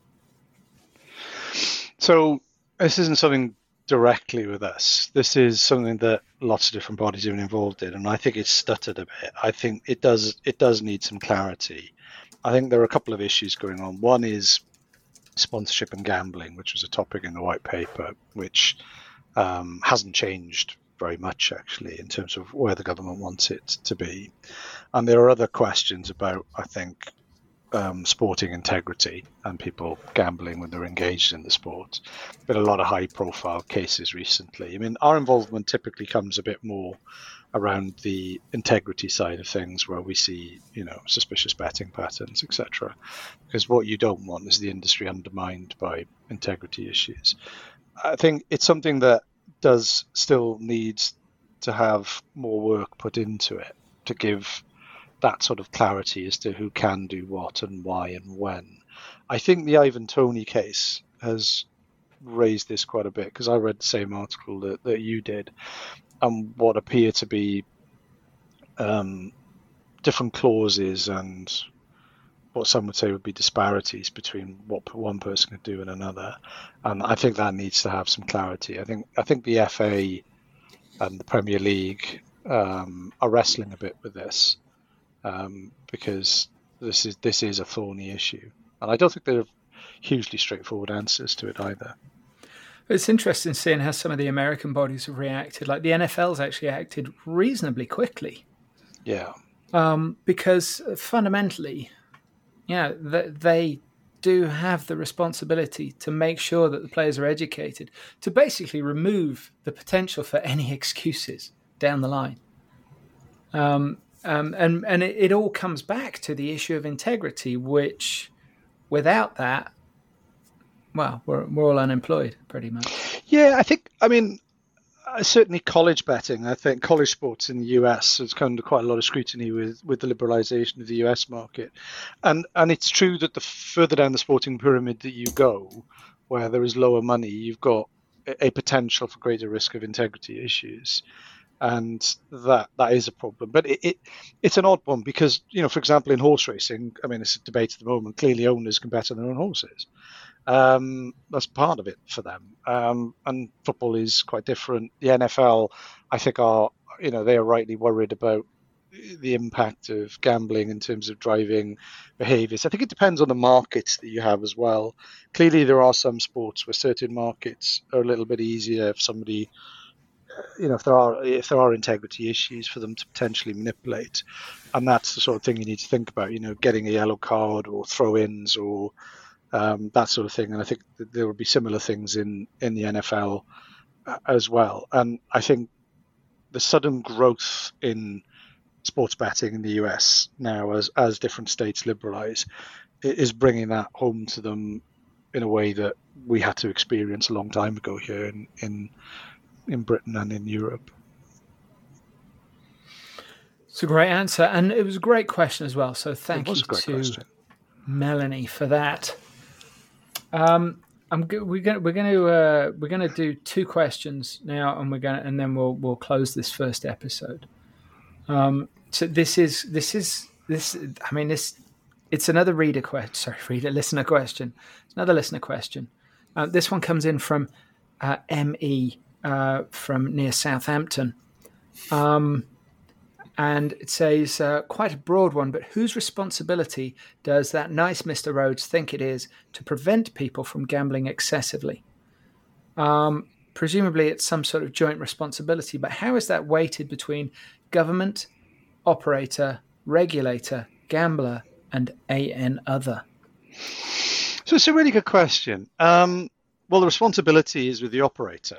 S3: So this isn't something directly with us. This is something that lots of different bodies have been involved in, and I think it's stuttered a bit. I think it does it does need some clarity. I think there are a couple of issues going on. One is sponsorship and gambling, which was a topic in the white paper, which um, hasn't changed very much, actually, in terms of where the government wants it to be. And there are other questions about, I think, Um, sporting integrity and people gambling when they're engaged in the sport. Been a lot of high profile cases recently. I mean, our involvement typically comes a bit more around the integrity side of things, where we see, you know, suspicious betting patterns, et cetera. Because what you don't want is the industry undermined by integrity issues. I think it's something that does still needs to have more work put into it to give that sort of clarity as to who can do what and why and when. I think the Ivan Toney case has raised this quite a bit, because I read the same article that, that you did, and what appear to be um, different clauses and what some would say would be disparities between what one person could do and another. And I think that needs to have some clarity. I think I think the F A and the Premier League um, are wrestling a bit with this. Um, because this is this is a thorny issue, and I don't think there are hugely straightforward answers to it either.
S1: It's interesting seeing how some of the American bodies have reacted. Like the N F L's actually acted reasonably quickly.
S3: Yeah,
S1: um, because fundamentally, you know, th- they do have the responsibility to make sure that the players are educated, to basically remove the potential for any excuses down the line. Um, Um, and and it, it all comes back to the issue of integrity, which without that, well, we're, we're all unemployed pretty much.
S3: Yeah, I think, I mean, uh, certainly college betting, I think college sports in the U S has come under quite a lot of scrutiny with, with the liberalization of the U S market. And, and it's true that the further down the sporting pyramid that you go, where there is lower money, you've got a, a potential for greater risk of integrity issues. And that that is a problem, but it, it it's an odd one, because, you know, for example, in horse racing, I mean, it's a debate at the moment. Clearly, owners can bet on their own horses. Um, that's part of it for them. Um, and football is quite different. The N F L, I think, are you know they are rightly worried about the impact of gambling in terms of driving behaviours. I think it depends on the markets that you have as well. Clearly, there are some sports where certain markets are a little bit easier if somebody, you know, if there are if there are integrity issues for them to potentially manipulate, and that's the sort of thing you need to think about. You know, getting a yellow card or throw-ins or um, that sort of thing. And I think that there will be similar things in in the N F L as well. And I think the sudden growth in sports betting in the U S now, as as different states liberalize, is bringing that home to them in a way that we had to experience a long time ago here in in, in Britain and in Europe.
S1: It's a great answer, and it was a great question as well. So thank you to question. Melanie for that. Um, I'm go- we're going we're going to uh, we're going to do two questions now, and we're going and then we'll we'll close this first episode. Um, so this is this is this. I mean, this it's another reader question. Sorry, reader listener question. It's another listener question. Uh, this one comes in from uh, M E uh, from near Southampton, um, and it says uh, quite a broad one. But whose responsibility does that nice Mister Rhodes think it is to prevent people from gambling excessively? Um, presumably, it's some sort of joint responsibility. But how is that weighted between government, operator, regulator, gambler, and A N other?
S3: So it's a really good question. Um, well, the responsibility is with the operator.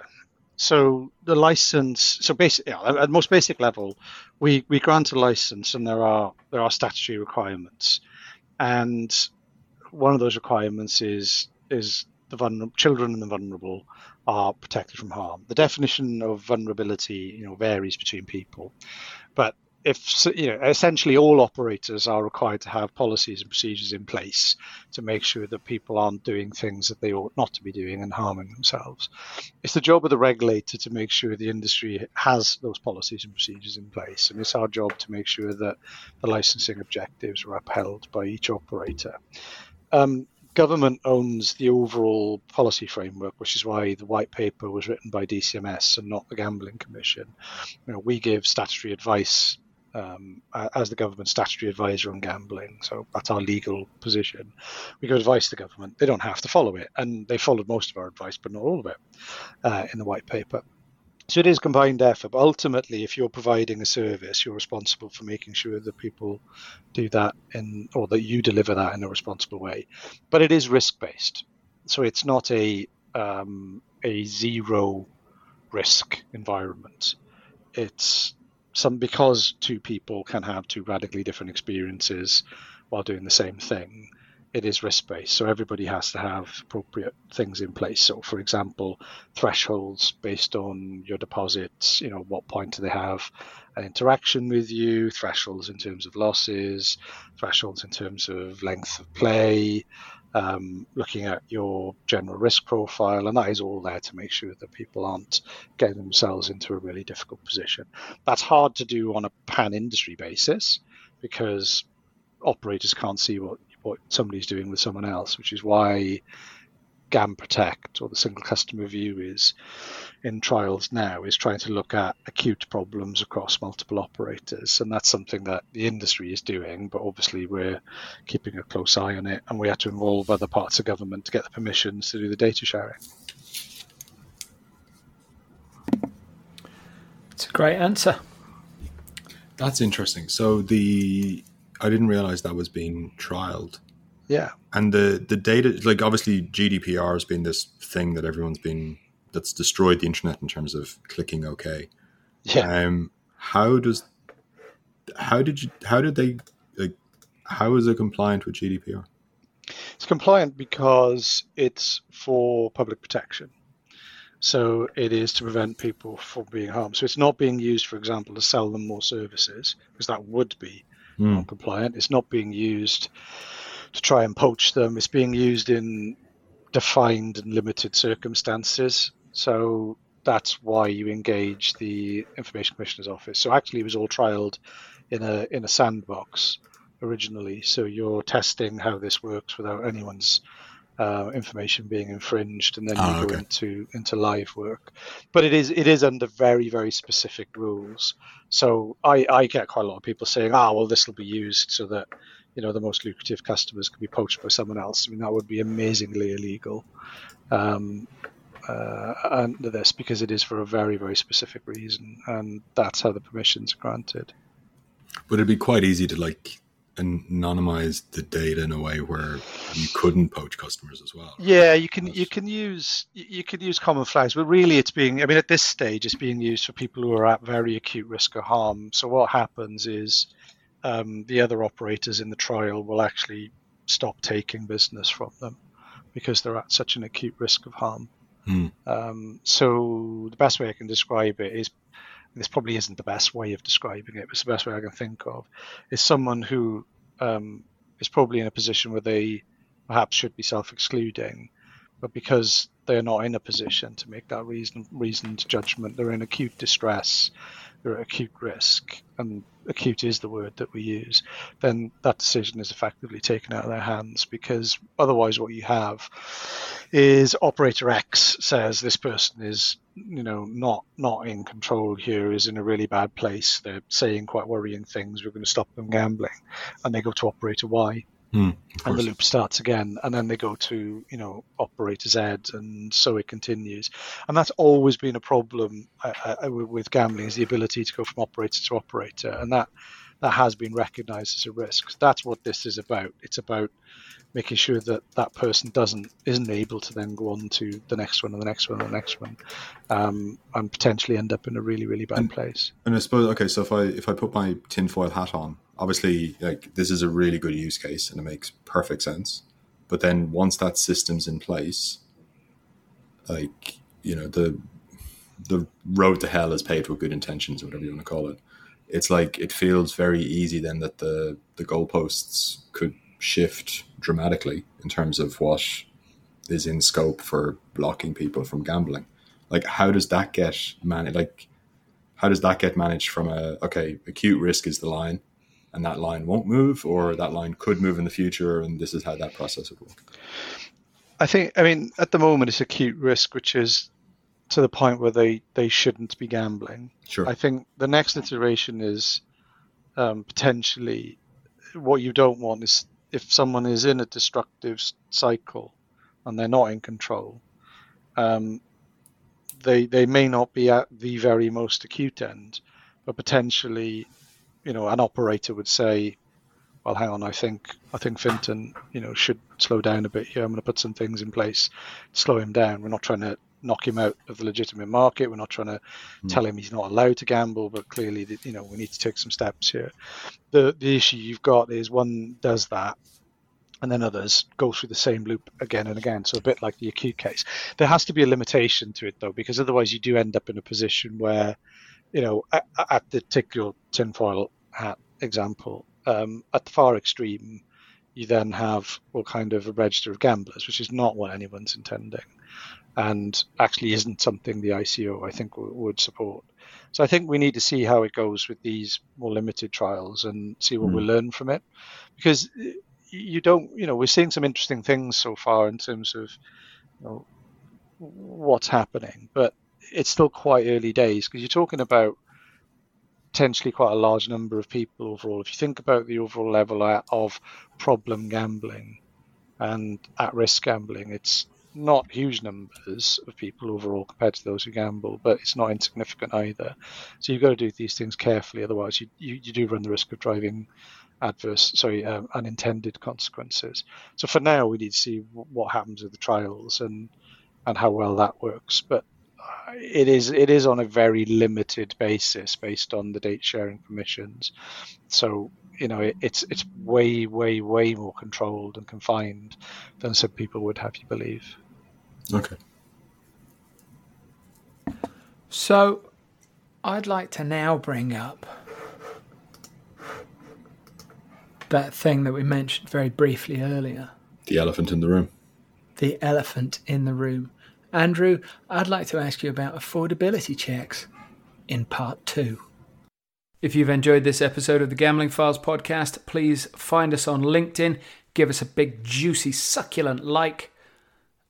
S3: So the license, so basically, yeah, at most basic level, we, we grant a license, and there are there are statutory requirements, and one of those requirements is is the vulnerable children and the vulnerable are protected from harm. The definition of vulnerability, you know, varies between people, but if you know, essentially all operators are required to have policies and procedures in place to make sure that people aren't doing things that they ought not to be doing and harming themselves. It's the job of the regulator to make sure the industry has those policies and procedures in place, and it's our job to make sure that the licensing objectives are upheld by each operator. Um, Government owns the overall policy framework, which is why the white paper was written by D C M S and not the Gambling Commission. You know, we give statutory advice um, as the government statutory advisor on gambling, so that's our legal position. We give advice to the government. They don't have to follow it, and they followed most of our advice, but not all of it uh, in the white paper. So it is combined effort, but ultimately, if you're providing a service, you're responsible for making sure that people do that in, or that you deliver that in a responsible way. But it is risk-based, so it's not a um, a zero risk environment. It's some because two people can have two radically different experiences while doing the same thing. It is risk-based, so everybody has to have appropriate things in place. So, for example, thresholds based on your deposits, you know, what point do they have an interaction with you, thresholds in terms of losses, thresholds in terms of length of play, um, looking at your general risk profile, and that is all there to make sure that people aren't getting themselves into a really difficult position. That's hard to do on a pan-industry basis because operators can't see what what somebody's doing with someone else, which is why Gam Protect, or the single customer view, is in trials now, is trying to look at acute problems across multiple operators. And that's something that the industry is doing, but obviously we're keeping a close eye on it, and we have to involve other parts of government to get the permissions to do the data sharing.
S1: It's a great answer.
S2: That's interesting. So the I didn't realize that was being trialed.
S3: Yeah.
S2: And the, the data, like obviously G D P R has been this thing that everyone's been, that's destroyed the internet in terms of clicking OK.
S3: Yeah.
S2: Um, how does, how did you, how did they, like, how is it compliant with G D P R?
S3: It's compliant because it's for public protection. So it is to prevent people from being harmed. So it's not being used, for example, to sell them more services, because that would be Mm. non-compliant. It's not being used to try and poach them. It's being used in defined and limited circumstances. So that's why you engage the Information Commissioner's Office. So actually, it was all trialed in a in a sandbox originally. So you're testing how this works without anyone's uh, information being infringed, and then
S2: Oh,
S3: you go
S2: okay.
S3: into into live work. But it is it is under very very specific rules. So I, I get quite a lot of people saying, "Ah, well, this will be used so that you know the most lucrative customers can be poached by someone else." I mean, that would be amazingly illegal. Um, uh, under this, because it is for a very very specific reason, and that's how the permissions are granted.
S2: But it'd be quite easy to like anonymize the data in a way where you couldn't poach customers as well.
S3: Yeah, you can
S2: That's...
S3: you can use you can use common flags, but really it's being, I mean, at this stage it's being used for people who are at very acute risk of harm. So what happens is um, the other operators in the trial will actually stop taking business from them because they're at such an acute risk of harm.
S2: Hmm.
S3: Um, so the best way I can describe it is, this probably isn't the best way of describing it, but it's the best way I can think of, is someone who um, is probably in a position where they perhaps should be self-excluding, but because they're not in a position to make that reason, reasoned judgment, they're in acute distress, they're at acute risk, and acute is the word that we use, then that decision is effectively taken out of their hands, because otherwise what you have is operator X says this person is, you know, not not in control here, is in a really bad place, they're saying quite worrying things, we're going to stop them gambling, and they go to operator Y.
S2: Hmm,
S3: and the loop starts again, and then they go to, you know, operator Z, and so it continues. And that's always been a problem uh, uh, with gambling, is the ability to go from operator to operator, and that that has been recognized as a risk. That's what this is about. It's about making sure that that person doesn't isn't able to then go on to the next one and the next one and the next one, um, and potentially end up in a really really bad
S2: and,
S3: place.
S2: And I suppose, okay, so if I if I put my tinfoil hat on, obviously, like, this is a really good use case and it makes perfect sense. But then once that system's in place, like, you know, the the road to hell is paved with good intentions, whatever you want to call it. It's like, it feels very easy then that the the goalposts could shift dramatically in terms of what is in scope for blocking people from gambling. Like, how does that get managed? Like, how does that get managed from a, okay, acute risk is the line, and that line won't move, or that line could move in the future, and this is how that process would work?
S3: I think, I mean, at the moment it's acute risk, which is to the point where they, they shouldn't be gambling.
S2: Sure.
S3: I think the next iteration is um, potentially, what you don't want is if someone is in a destructive cycle and they're not in control, um, they they may not be at the very most acute end, but potentially, you know, an operator would say, well, hang on, I think I think Fintan, you know, should slow down a bit here. I'm going to put some things in place to slow him down. We're not trying to knock him out of the legitimate market. We're not trying to mm. tell him he's not allowed to gamble, but clearly, you know, we need to take some steps here. The the issue you've got is one does that, and then others go through the same loop again and again. So a bit like the acute case. There has to be a limitation to it, though, because otherwise you do end up in a position where, you know, at, at the take your tinfoil hat example, um, at the far extreme, you then have, well, kind of a register of gamblers, which is not what anyone's intending, and actually isn't something the I C O, I think, w- would support. So I think we need to see how it goes with these more limited trials and see what mm. we learn from it, because you don't, you know, we're seeing some interesting things so far in terms of, you know, what's happening, but it's still quite early days, because you're talking about potentially quite a large number of people overall. If you think about the overall level of problem gambling and at-risk gambling, it's not huge numbers of people overall compared to those who gamble, but it's not insignificant either. So you've got to do these things carefully, otherwise you, you, you do run the risk of driving adverse, sorry, um, unintended consequences. So for now, we need to see w- what happens with the trials and and how well that works. But uh, it is it is on a very limited basis based on the data sharing permissions. So, you know, it, it's it's way way way more controlled and confined than some people would have you believe.
S2: Okay.
S1: So, I'd like to now bring up that thing that we mentioned very briefly earlier.
S2: The elephant in the room.
S1: The elephant in the room. Andrew, I'd like to ask you about affordability checks in part two. If you've enjoyed this episode of the Gambling Files podcast, please find us on LinkedIn, give us a big, juicy, succulent like,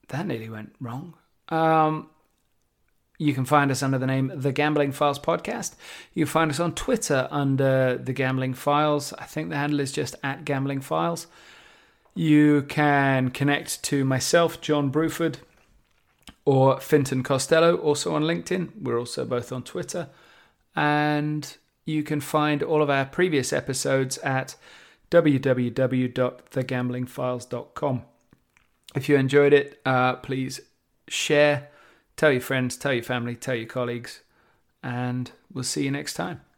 S1: that nearly went wrong. Um, you can find us under the name The Gambling Files Podcast. You can find us on Twitter under The Gambling Files. I think the handle is just at Gambling Files. You can connect to myself, John Bruford, or Finton Costello, also on LinkedIn. We're also both on Twitter. And you can find all of our previous episodes at w w w dot the gambling files dot com. If you enjoyed it, uh, please share, tell your friends, tell your family, tell your colleagues, and we'll see you next time.